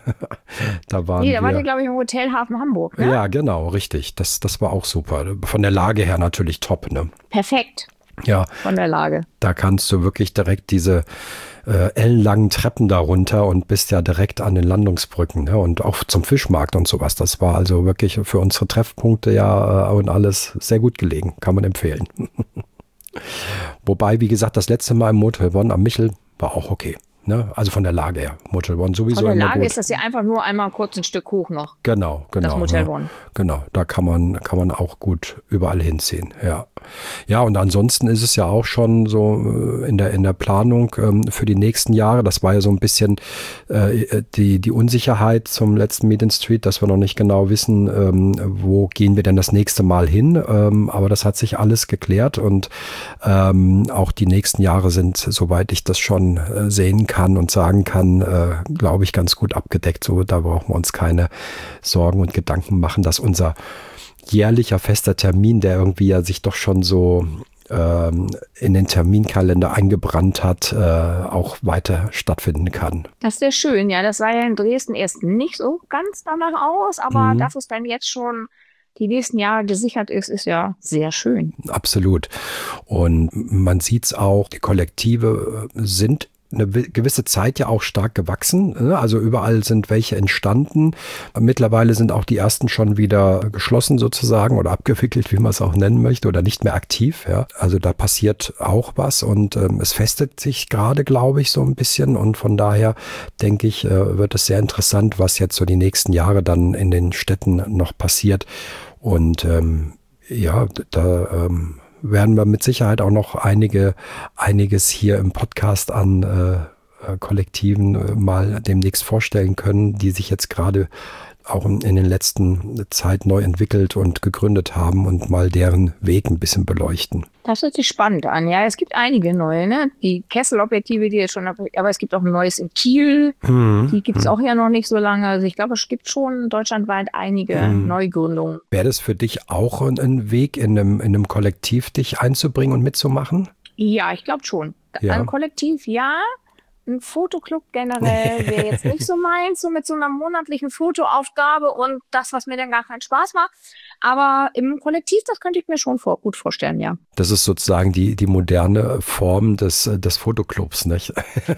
da waren Nee, da wart wir, ihr, glaube ich, im Hotel Hafen Hamburg, ne? ja, genau, richtig. Das, das war auch super. Von der Lage her natürlich top, ne? Perfekt Ja, von der Lage. da kannst du wirklich direkt diese äh, ellenlangen Treppen da runter und bist ja direkt an den Landungsbrücken, ne? Und auch zum Fischmarkt und sowas. Das war also wirklich für unsere Treffpunkte ja äh, und alles sehr gut gelegen. Kann man empfehlen. Wobei, wie gesagt, das letzte Mal im Motel One am Michel war auch okay. Ne? Also von der Lage her. Motel One sowieso Von der immer Lage gut. ist das ja einfach nur einmal kurz ein Stück hoch noch. Genau, genau. Das Motel ja. One. Genau, da kann man, kann man auch gut überall hinziehen, ja. Ja, und ansonsten ist es ja auch schon so in der, in der Planung ähm, für die nächsten Jahre. Das war ja so ein bisschen äh, die, die Unsicherheit zum letzten Meet in Street, dass wir noch nicht genau wissen, ähm, wo gehen wir denn das nächste Mal hin. Ähm, aber das hat sich alles geklärt und ähm, auch die nächsten Jahre sind, soweit ich das schon äh, sehen kann und sagen kann, äh, glaube ich, ganz gut abgedeckt. So, da brauchen wir uns keine Sorgen und Gedanken machen, dass unser jährlicher fester Termin, der irgendwie ja sich doch schon so ähm, in den Terminkalender eingebrannt hat, äh, auch weiter stattfinden kann. Das ist sehr schön, ja. Das sah ja in Dresden erst nicht so ganz danach aus, aber Mhm. dass es dann jetzt schon die nächsten Jahre gesichert ist, ist ja sehr schön. Absolut. Und man sieht es auch, die Kollektive sind eine gewisse Zeit ja auch stark gewachsen. Also überall sind welche entstanden. Mittlerweile sind auch die ersten schon wieder geschlossen sozusagen oder abgewickelt, wie man es auch nennen möchte, oder nicht mehr aktiv. Ja. Also da passiert auch was und ähm, es festigt sich gerade, glaube ich, so ein bisschen. Und von daher denke ich, äh, wird es sehr interessant, was jetzt so die nächsten Jahre dann in den Städten noch passiert. Und ähm, ja, da ähm, werden wir mit Sicherheit auch noch einige, einiges hier im Podcast an äh, Kollektiven äh, mal demnächst vorstellen können, die sich jetzt gerade auch in, in den letzten Zeit neu entwickelt und gegründet haben und mal deren Weg ein bisschen beleuchten. Das hört sich spannend an. Ja, es gibt einige neue, ne? Die Kessel-Objektive, die jetzt schon, aber es gibt auch ein neues in Kiel. Mhm. Die gibt es auch ja noch nicht so lange. Also ich glaube, es gibt schon deutschlandweit einige Mhm. Neugründungen. Wäre das für dich auch ein, ein Weg, in einem, in einem Kollektiv dich einzubringen und mitzumachen? Ja, ich glaube schon. Ja. Ein Kollektiv, ja. Ein Fotoclub generell wäre jetzt nicht so meins, so mit so einer monatlichen Fotoaufgabe und das, was mir dann gar keinen Spaß macht. Aber im Kollektiv, das könnte ich mir schon vor, gut vorstellen, ja. Das ist sozusagen die, die moderne Form des, des Fotoclubs, nicht?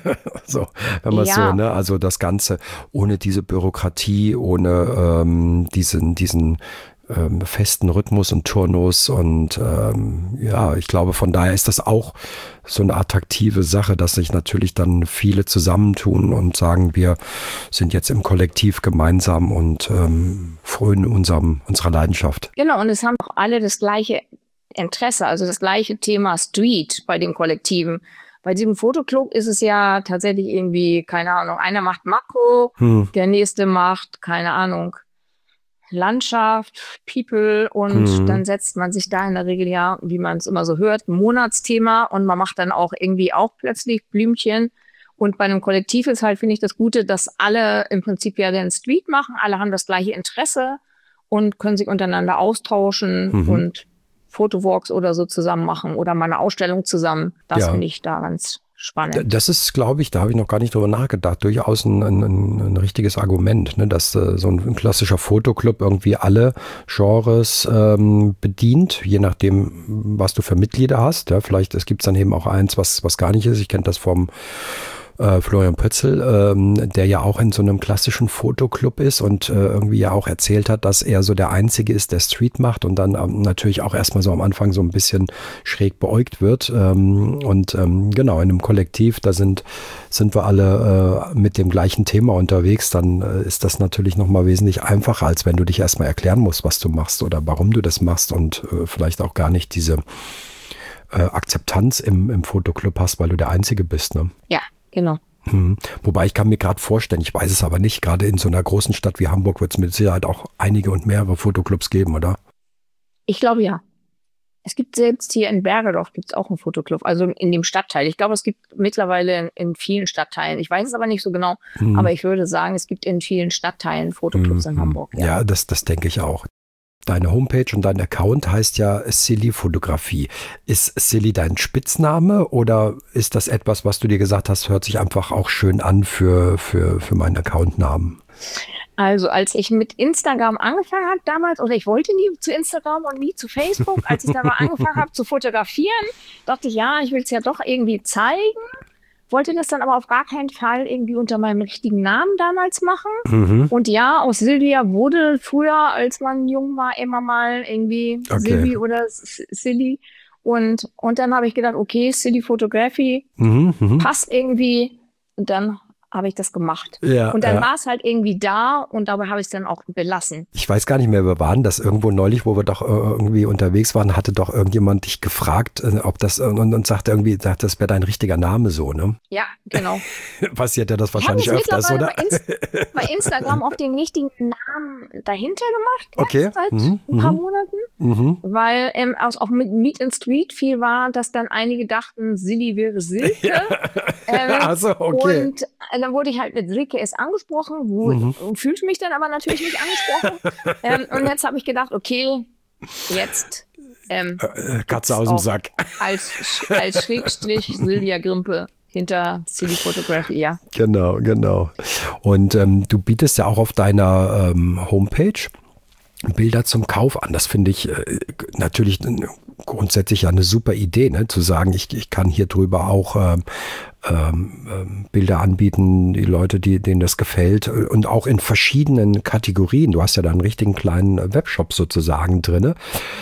So, wenn man es Ja. so, ne? Also das Ganze ohne diese Bürokratie, ohne ähm, diesen, diesen ähm, festen Rhythmus und Turnus und ähm, ja, ich glaube, von daher ist das auch so eine attraktive Sache, dass sich natürlich dann viele zusammentun und sagen, wir sind jetzt im Kollektiv gemeinsam und ähm, frönen unserem, unserer Leidenschaft. Genau, und es haben auch alle das gleiche Interesse, also das gleiche Thema Street bei den Kollektiven. Bei diesem Fotoclub ist es ja tatsächlich irgendwie, keine Ahnung, einer macht Makro, Hm. der nächste macht, keine Ahnung, Landschaft, People und Mhm. dann setzt man sich da in der Regel ja, wie man es immer so hört, ein Monatsthema und man macht dann auch irgendwie auch plötzlich Blümchen. Und bei einem Kollektiv ist halt, finde ich, das Gute, dass alle im Prinzip ja den Street machen, alle haben das gleiche Interesse und können sich untereinander austauschen Mhm. und Fotowalks oder so zusammen machen oder mal eine Ausstellung zusammen. Das Ja. finde ich da ganz spannend. D- Das ist, glaube ich, da habe ich noch gar nicht drüber nachgedacht, durchaus ein, ein, ein ein richtiges Argument, ne, dass äh, so ein, ein klassischer Fotoclub irgendwie alle Genres ähm, bedient, je nachdem, was du für Mitglieder hast. Ja, vielleicht gibt es dann eben auch eins, was, was gar nicht ist. Ich kenne das vom äh, Florian Pötzl, ähm, der ja auch in so einem klassischen Fotoclub ist und äh, irgendwie ja auch erzählt hat, dass er so der Einzige ist, der Street macht und dann ähm, natürlich auch erstmal so am Anfang so ein bisschen schräg beäugt wird. Ähm, und ähm, genau, in einem Kollektiv, da sind, sind wir alle äh, mit dem gleichen Thema unterwegs, dann äh, ist das natürlich nochmal wesentlich einfacher, als wenn du dich erstmal erklären musst, was du machst oder warum du das machst und äh, vielleicht auch gar nicht diese äh, Akzeptanz im, im Fotoclub hast, weil du der Einzige bist, ne? Ja, genau. Hm. Wobei ich kann mir gerade vorstellen, ich weiß es aber nicht, gerade in so einer großen Stadt wie Hamburg wird es mit Sicherheit auch einige und mehrere Fotoclubs geben, oder? Ich glaube ja. Es gibt selbst hier in Bergedorf gibt es auch einen Fotoclub, also in dem Stadtteil. Ich glaube, es gibt mittlerweile in, in vielen Stadtteilen. Ich weiß es aber nicht so genau, Hm. aber ich würde sagen, es gibt in vielen Stadtteilen Fotoclubs Hm, in hm. Hamburg. Ja. Ja, das, das denke ich auch. Deine Homepage und dein Account heißt ja Silly Fotografie. Ist Silly dein Spitzname oder ist das etwas, was du dir gesagt hast, hört sich einfach auch schön an für, für, für meinen Accountnamen? Also als ich mit Instagram angefangen habe damals, oder ich wollte nie zu Instagram und nie zu Facebook, als ich da mal angefangen habe zu fotografieren, dachte ich, ja, ich will es ja doch irgendwie zeigen. Wollte das dann aber auf gar keinen Fall irgendwie unter meinem richtigen Namen damals machen. Mhm. Und ja, aus Silvia wurde früher, als man jung war, immer mal irgendwie Okay. Silvi oder S- Silly. Und, und dann habe ich gedacht, okay, Silly Photography Mhm. Mhm. passt irgendwie. Und dann habe ich das gemacht. Ja, und dann ja. war es halt irgendwie da und dabei habe ich es dann auch belassen. Ich weiß gar nicht mehr, wir waren das irgendwo neulich, wo wir doch äh, irgendwie unterwegs waren, hatte doch irgendjemand dich gefragt, äh, ob das, äh, und, und sagte irgendwie, sagt, das wäre dein richtiger Name so, ne? Ja, genau. Passiert ja das wahrscheinlich ich öfters, oder? Bei, Inst- bei Instagram auch den richtigen Namen dahinter gemacht. Okay. Seit Mhm. ein paar Mhm. Monaten. Mhm. Weil ähm, aus, auch mit Meet and Street viel war, dass dann einige dachten, Silly wäre Silke. Ja. Ähm, Also, okay. Und äh, dann wurde ich halt mit Silke erst angesprochen, wo, Mhm. fühlte mich dann aber natürlich nicht angesprochen. ähm, und jetzt habe ich gedacht, okay, jetzt ähm, Äh, Katze aus dem auch Sack. als, als Schrägstrich Silvia Grimpe hinter Silly Photography, ja. Genau, genau. Und ähm, du bietest ja auch auf deiner ähm, Homepage Bilder zum Kauf an. Das finde ich äh, natürlich äh, grundsätzlich ja eine super Idee, ne? Zu sagen, ich, ich kann hier drüber auch ähm, ähm, Bilder anbieten, die Leute, die, denen das gefällt, und auch in verschiedenen Kategorien. Du hast ja da einen richtigen kleinen Webshop sozusagen drin.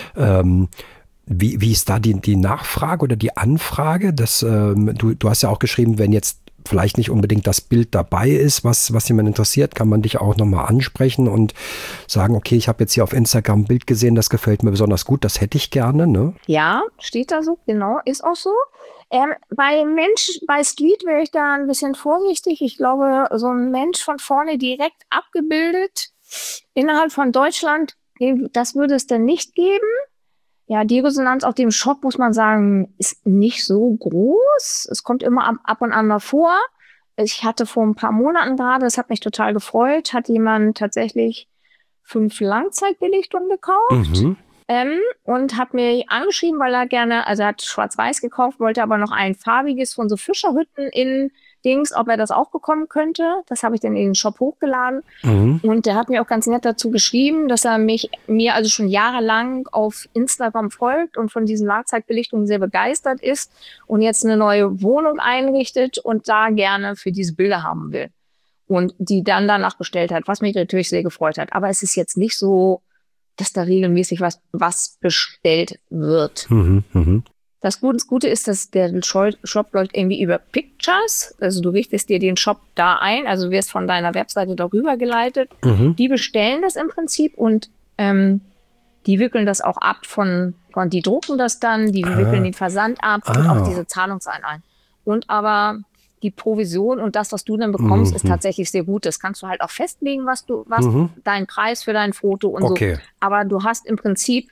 Ähm, wie, wie ist da die, die Nachfrage oder die Anfrage? Das, ähm, du, du hast ja auch geschrieben, wenn jetzt vielleicht nicht unbedingt das Bild dabei ist, was, was jemand interessiert, kann man dich auch nochmal ansprechen und sagen, okay, ich habe jetzt hier auf Instagram ein Bild gesehen, das gefällt mir besonders gut, das hätte ich gerne, ne? Ja, steht da so, genau, ist auch so. Ähm, bei Mensch, bei Street wäre ich da ein bisschen vorsichtig. Ich glaube, so ein Mensch von vorne direkt abgebildet innerhalb von Deutschland, das würde es dann nicht geben. Ja, die Resonanz auf dem Shop, muss man sagen, ist nicht so groß. Es kommt immer ab, ab und an mal vor. Ich hatte vor ein paar Monaten gerade, das hat mich total gefreut, hat jemand tatsächlich fünf Langzeitbelichtungen gekauft. Mhm. Ähm, und hat mir angeschrieben, weil er gerne, also er hat schwarz-weiß gekauft, wollte aber noch ein farbiges von so Fischerhütten in Dings, ob er das auch bekommen könnte. Das habe ich dann in den Shop hochgeladen. Mhm. Und der hat mir auch ganz nett dazu geschrieben, dass er mich mir also schon jahrelang auf Instagram folgt und von diesen Langzeitbelichtungen sehr begeistert ist und jetzt eine neue Wohnung einrichtet und da gerne für diese Bilder haben will. Und die dann danach bestellt hat, was mich natürlich sehr gefreut hat. Aber es ist jetzt nicht so, dass da regelmäßig was, was bestellt wird. Mhm. Mhm. Das Gute, das Gute ist, dass der Shop läuft irgendwie über Pictures. Also du richtest dir den Shop da ein, also du wirst von deiner Webseite darüber geleitet. Mhm. Die bestellen das im Prinzip und ähm, die wickeln das auch ab von, von die drucken das dann, die Ah. wickeln den Versand ab und Ah. auch diese Zahlungseinheit. Und aber die Provision und das, was du dann bekommst, Mhm. ist tatsächlich sehr gut. Das kannst du halt auch festlegen, was du, was Mhm. dein Preis für dein Foto und Okay. so. Aber du hast im Prinzip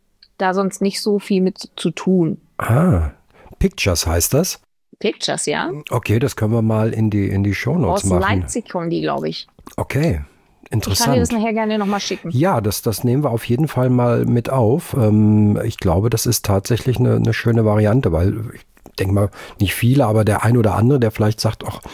da sonst nicht so viel mit zu tun. Ah, Pictures heißt das? Pictures, ja. Okay, das können wir mal in die, in die Shownotes Aus machen. Leipzig kommen die, glaube ich. Okay, Ich kann dir das interessant. nachher gerne nochmal schicken. Ja, das, das nehmen wir auf jeden Fall mal mit auf. Ähm, ich glaube, das ist tatsächlich eine, eine schöne Variante, weil ich denke mal, nicht viele, aber der ein oder andere, der vielleicht sagt, ach,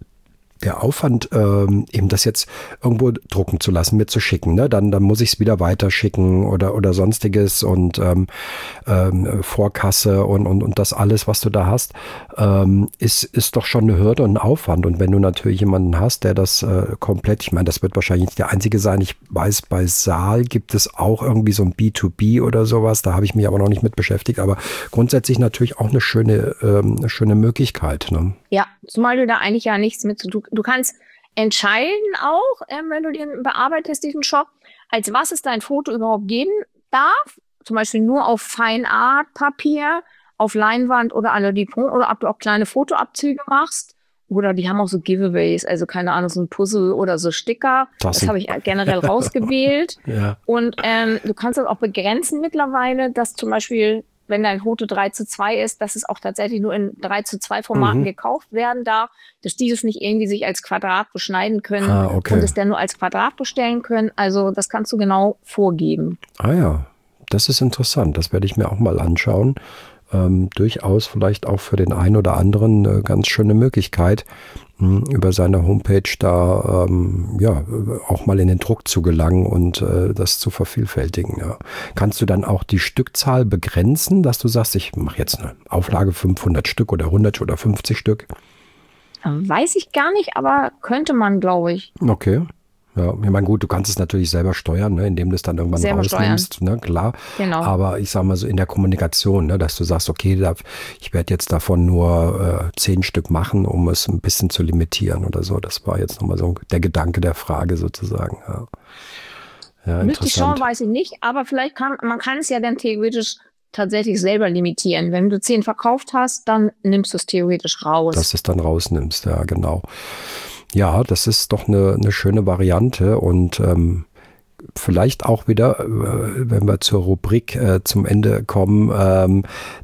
der Aufwand, ähm, eben das jetzt irgendwo drucken zu lassen, mir zu schicken, ne? dann, dann muss ich es wieder weiterschicken oder, oder sonstiges und ähm, ähm, Vorkasse und, und, und das alles, was du da hast, ähm, ist, ist doch schon eine Hürde und ein Aufwand. Und wenn du natürlich jemanden hast, der das äh, komplett, ich meine, das wird wahrscheinlich nicht der einzige sein, ich weiß, bei Saal gibt es auch irgendwie so ein B zwei B oder sowas, da habe ich mich aber noch nicht mit beschäftigt, aber grundsätzlich natürlich auch eine schöne, ähm, eine schöne Möglichkeit. Ne? Ja, zumal du da eigentlich ja nichts mit zu tun. Du kannst entscheiden auch, ähm, wenn du den bearbeitest, diesen Shop, als was es dein Foto überhaupt geben darf. Zum Beispiel nur auf Fine Art Papier, auf Leinwand oder à la Dupont oder ob du auch kleine Fotoabzüge machst. Oder die haben auch so Giveaways, also keine Ahnung, so ein Puzzle oder so Sticker. Tassen. Das habe ich generell rausgewählt. Ja. Und ähm, du kannst das auch begrenzen mittlerweile, dass zum Beispiel, wenn dein Foto drei zu zwei ist, dass es auch tatsächlich nur in drei zu zwei Formaten Mhm. gekauft werden darf, dass die es nicht irgendwie sich als Quadrat beschneiden können Ah, okay. und es dann nur als Quadrat bestellen können. Also das kannst du genau vorgeben. Ah ja, das ist interessant. Das werde ich mir auch mal anschauen. Ähm, durchaus vielleicht auch für den einen oder anderen eine ganz schöne Möglichkeit, mh, über seine Homepage da ähm, ja auch mal in den Druck zu gelangen und äh, das zu vervielfältigen. Ja. Kannst du dann auch die Stückzahl begrenzen, dass du sagst, ich mache jetzt eine Auflage fünfhundert Stück oder hundert oder fünfzig Stück? Weiß ich gar nicht, aber könnte man, glaube ich. Okay. Ja, ich meine, gut, du kannst es natürlich selber steuern, ne, indem du es dann irgendwann Selber rausnimmst, ne, klar. Genau. Aber ich sag mal so in der Kommunikation, ne, dass du sagst, okay, da, ich werde jetzt davon nur äh, zehn Stück machen, um es ein bisschen zu limitieren oder so. Das war jetzt nochmal so der Gedanke der Frage sozusagen. Ja, ja Müsste ich schauen, interessant. weiß ich nicht, aber vielleicht kann, man kann es ja dann theoretisch tatsächlich selber limitieren. Wenn du zehn verkauft hast, dann nimmst du es theoretisch raus. Dass du es dann rausnimmst, ja, genau. Ja, das ist doch eine, eine schöne Variante und ähm, vielleicht auch wieder, äh, wenn wir zur Rubrik äh, zum Ende kommen, ähm,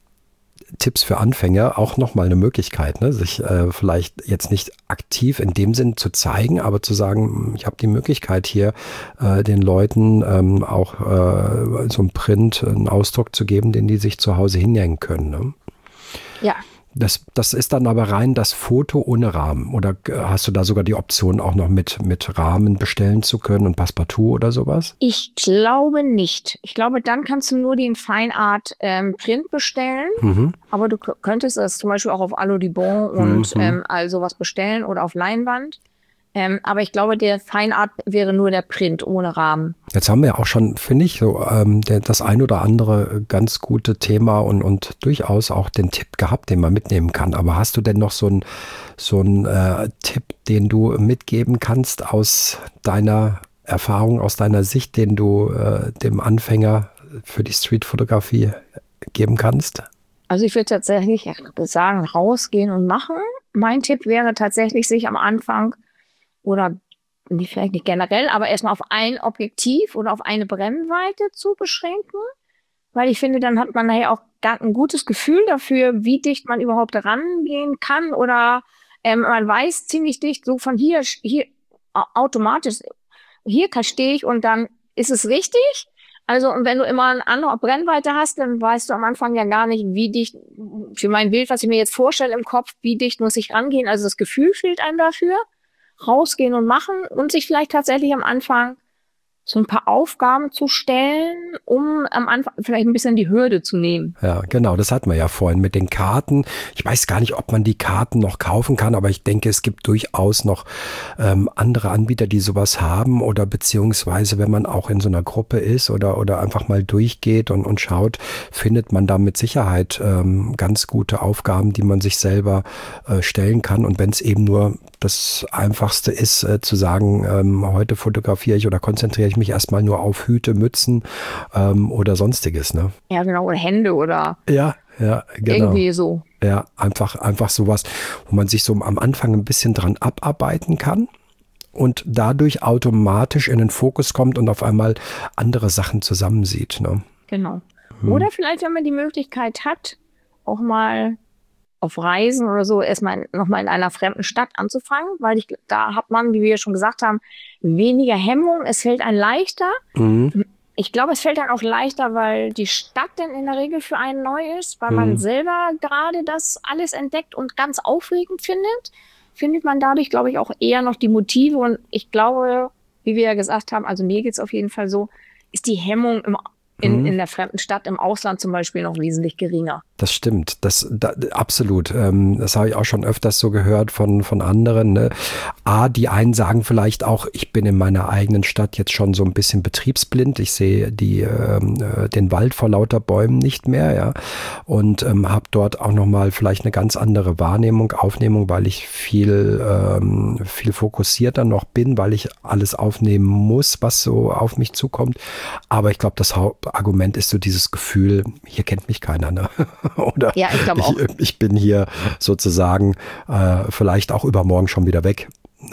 Tipps für Anfänger, auch nochmal eine Möglichkeit, ne? Sich äh, vielleicht jetzt nicht aktiv in dem Sinn zu zeigen, aber zu sagen, ich habe die Möglichkeit hier äh, den Leuten ähm, auch äh, so ein Print, einen Ausdruck zu geben, den die sich zu Hause hinhängen können. Ne? Ja. Das, das ist dann aber rein das Foto ohne Rahmen. Oder hast du da sogar die Option, auch noch mit, mit Rahmen bestellen zu können und Passepartout oder sowas? Ich glaube nicht. Ich glaube, dann kannst du nur den Fine Art ähm, Print bestellen. Mhm. Aber du k- könntest es zum Beispiel auch auf Alu Dibon und Mhm. ähm, all sowas bestellen oder auf Leinwand. Ähm, aber ich glaube, der Fine Art wäre nur der Print ohne Rahmen. Jetzt haben wir ja auch schon, finde ich, so ähm, der, das ein oder andere ganz gute Thema und, und durchaus auch den Tipp gehabt, den man mitnehmen kann. Aber hast du denn noch so einen so einen, äh, Tipp, den du mitgeben kannst aus deiner Erfahrung, aus deiner Sicht, den du äh, dem Anfänger für die Streetfotografie geben kannst? Also ich würde tatsächlich sagen, rausgehen und machen. Mein Tipp wäre tatsächlich, sich am Anfang oder nicht, vielleicht nicht generell, aber erstmal auf ein Objektiv oder auf eine Brennweite zu beschränken. Weil ich finde, dann hat man nachher auch gar ein gutes Gefühl dafür, wie dicht man überhaupt rangehen kann. Oder ähm, man weiß ziemlich dicht, so von hier, hier au- automatisch, hier stehe ich und dann ist es richtig. Also, und wenn du immer eine andere Brennweite hast, dann weißt du am Anfang ja gar nicht, wie dicht, für mein Bild, was ich mir jetzt vorstelle im Kopf, wie dicht muss ich rangehen. Also das Gefühl fehlt einem dafür. Rausgehen und machen und sich vielleicht tatsächlich am Anfang so ein paar Aufgaben zu stellen, um am Anfang vielleicht ein bisschen die Hürde zu nehmen. Ja, genau, das hatten wir ja vorhin mit den Karten. Ich weiß gar nicht, ob man die Karten noch kaufen kann, aber ich denke, es gibt durchaus noch ähm, andere Anbieter, die sowas haben oder beziehungsweise, wenn man auch in so einer Gruppe ist oder, oder einfach mal durchgeht und, und schaut, findet man da mit Sicherheit ähm, ganz gute Aufgaben, die man sich selber äh, stellen kann. Und wenn es eben nur das Einfachste ist, äh, zu sagen, ähm, heute fotografiere ich oder konzentriere ich mich erstmal nur auf Hüte, Mützen ähm, oder sonstiges, ne? Ja, genau, oder Hände oder Ja, ja, genau. irgendwie so. Ja, einfach, einfach sowas, wo man sich so am Anfang ein bisschen dran abarbeiten kann und dadurch automatisch in den Fokus kommt und auf einmal andere Sachen zusammensieht, ne? Genau. Oder vielleicht, wenn man die Möglichkeit hat, auch mal auf Reisen oder so erstmal nochmal in einer fremden Stadt anzufangen, weil ich, da hat man, wie wir schon gesagt haben, weniger Hemmung. Es fällt einem leichter. Mhm. Ich glaube, es fällt dann auch leichter, weil die Stadt dann in der Regel für einen neu ist, weil Mhm. man selber gerade das alles entdeckt und ganz aufregend findet. Findet man dadurch, glaube ich, auch eher noch die Motive. Und ich glaube, wie wir ja gesagt haben, also mir geht's auf jeden Fall so, ist die Hemmung im, in, Mhm. in der fremden Stadt, im Ausland zum Beispiel, noch wesentlich geringer. Das stimmt, das da, absolut. Ähm, das habe ich auch schon öfters so gehört von, von anderen. Ne? A, die einen sagen vielleicht auch, ich bin in meiner eigenen Stadt jetzt schon so ein bisschen betriebsblind. Ich sehe die, ähm, äh, den Wald vor lauter Bäumen nicht mehr, ja. Und ähm, habe dort auch nochmal vielleicht eine ganz andere Wahrnehmung, Aufnehmung, weil ich viel, ähm, viel fokussierter noch bin, weil ich alles aufnehmen muss, was so auf mich zukommt. Aber ich glaube, das Hauptargument ist so dieses Gefühl, hier kennt mich keiner, ne? Oder Ja, ich glaube auch. ich, ich bin hier sozusagen äh, vielleicht auch übermorgen schon wieder weg.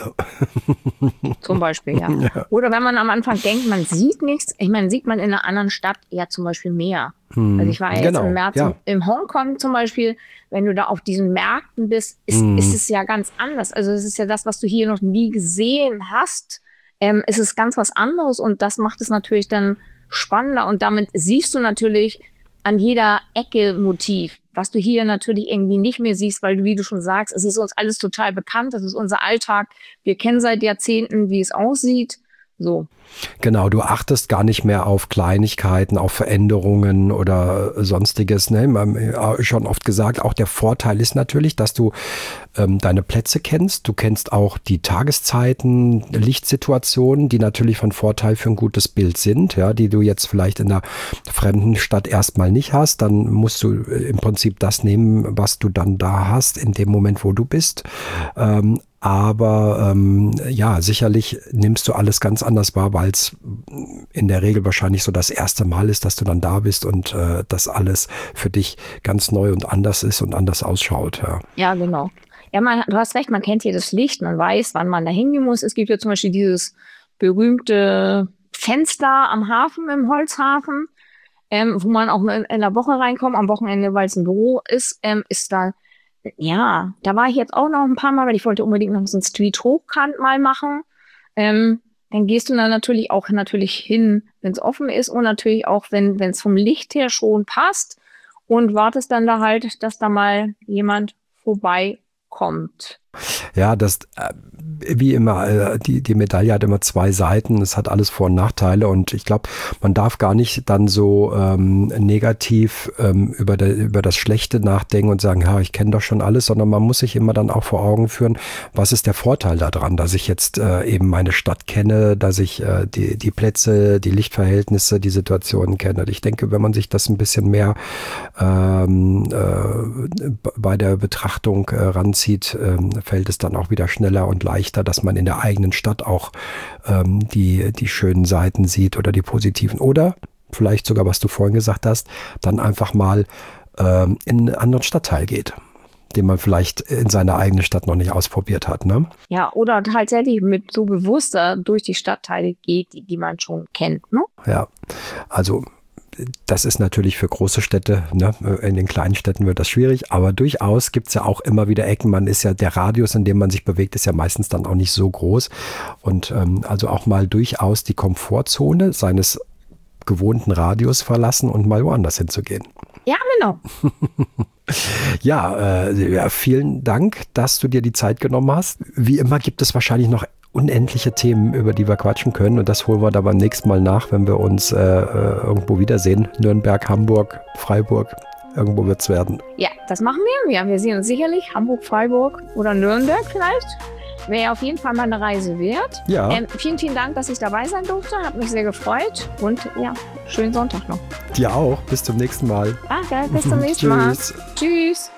Zum Beispiel, ja. Ja. Oder wenn man am Anfang denkt, man sieht nichts, ich meine, sieht man in einer anderen Stadt ja zum Beispiel mehr. Hm, Also ich war jetzt genau, im März ja. in Hongkong zum Beispiel, wenn du da auf diesen Märkten bist, ist, Hm. ist es ja ganz anders. Also es ist ja das, was du hier noch nie gesehen hast. Ähm, es ist ganz was anderes und das macht es natürlich dann spannender und damit siehst du natürlich an jeder Ecke Motiv, was du hier natürlich irgendwie nicht mehr siehst, weil, wie du schon sagst, es ist uns alles total bekannt, das ist unser Alltag. Wir kennen seit Jahrzehnten, wie es aussieht. So. Genau, du achtest gar nicht mehr auf Kleinigkeiten, auf Veränderungen oder sonstiges. Ne? Man hat schon oft gesagt, auch der Vorteil ist natürlich, dass du ähm, deine Plätze kennst. Du kennst auch die Tageszeiten, Lichtsituationen, die natürlich von Vorteil für ein gutes Bild sind, ja, die du jetzt vielleicht in einer fremden Stadt erstmal nicht hast. Dann musst du im Prinzip das nehmen, was du dann da hast, in dem Moment, wo du bist. Ähm, Aber ähm, ja, sicherlich nimmst du alles ganz anders wahr, weil es in der Regel wahrscheinlich so das erste Mal ist, dass du dann da bist und äh, das alles für dich ganz neu und anders ist und anders ausschaut. Ja, ja genau. Ja, man, du hast recht, man kennt hier das Licht, man weiß, wann man da hingehen muss. Es gibt ja zum Beispiel dieses berühmte Fenster am Hafen, im Holzhafen, ähm, wo man auch in, in der Woche reinkommt, am Wochenende, weil es ein Büro ist, ähm, ist da. Ja, da war ich jetzt auch noch ein paar Mal, weil ich wollte unbedingt noch so ein Street-Hochkant mal machen. Ähm, dann gehst du dann natürlich auch natürlich hin, wenn es offen ist und natürlich auch, wenn wenn es vom Licht her schon passt und wartest dann da halt, dass da mal jemand vorbeikommt. Ja, das, wie immer, die, die Medaille hat immer zwei Seiten. Es hat alles Vor- und Nachteile und ich glaube, man darf gar nicht dann so ähm, negativ ähm, über, der, über das Schlechte nachdenken und sagen, ja, ich kenne doch schon alles, sondern man muss sich immer dann auch vor Augen führen, was ist der Vorteil daran, dass ich jetzt äh, eben meine Stadt kenne, dass ich äh, die, die Plätze, die Lichtverhältnisse, die Situationen kenne. Ich denke, wenn man sich das ein bisschen mehr ähm, äh, bei der Betrachtung äh, ranzieht, ähm, fällt es dann auch wieder schneller und leichter, dass man in der eigenen Stadt auch ähm, die, die schönen Seiten sieht oder die positiven. Oder vielleicht sogar, was du vorhin gesagt hast, dann einfach mal ähm, in einen anderen Stadtteil geht, den man vielleicht in seiner eigenen Stadt noch nicht ausprobiert hat. Ne? Ja, oder tatsächlich mit so bewusster durch die Stadtteile geht, die, die man schon kennt. Ne? Ja, also das ist natürlich für große Städte, ne? In den kleinen Städten wird das schwierig, aber durchaus gibt es ja auch immer wieder Ecken. Man ist ja, der Radius, in dem man sich bewegt, ist ja meistens dann auch nicht so groß. Und ähm, also auch mal durchaus die Komfortzone seines gewohnten Radius verlassen und mal woanders hinzugehen. Ja, genau. ja, äh, ja, vielen Dank, dass du dir die Zeit genommen hast. Wie immer gibt es wahrscheinlich noch unendliche Themen, über die wir quatschen können. Und das holen wir da beim nächsten Mal nach, wenn wir uns äh, irgendwo wiedersehen. Nürnberg, Hamburg, Freiburg. Irgendwo wird es werden. Ja, das machen wir. Ja, wir sehen uns sicherlich. Hamburg, Freiburg oder Nürnberg vielleicht. Wäre auf jeden Fall mal eine Reise wert. Ja. Ähm, vielen, vielen Dank, dass ich dabei sein durfte. Hat mich sehr gefreut. Und ja, schönen Sonntag noch. Dir auch. Bis zum nächsten Mal. Danke, bis zum nächsten Mal. Tschüss. Tschüss.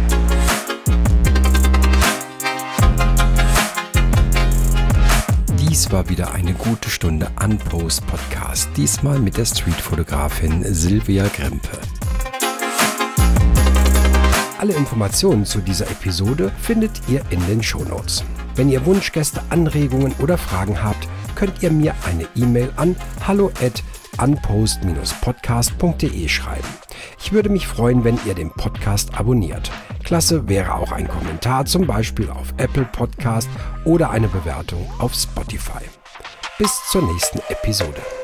Dies war wieder eine gute Stunde Unpost Podcast, diesmal mit der Streetfotografin Silvia Grimpe. Alle Informationen zu dieser Episode findet ihr in den Shownotes. Wenn ihr Wunschgäste, Anregungen oder Fragen habt, könnt ihr mir eine E-Mail an hallo at unpost dash podcast punkt de schreiben. Ich würde mich freuen, wenn ihr den Podcast abonniert. Klasse wäre auch ein Kommentar, zum Beispiel auf Apple Podcast oder eine Bewertung auf Spotify. Bis zur nächsten Episode.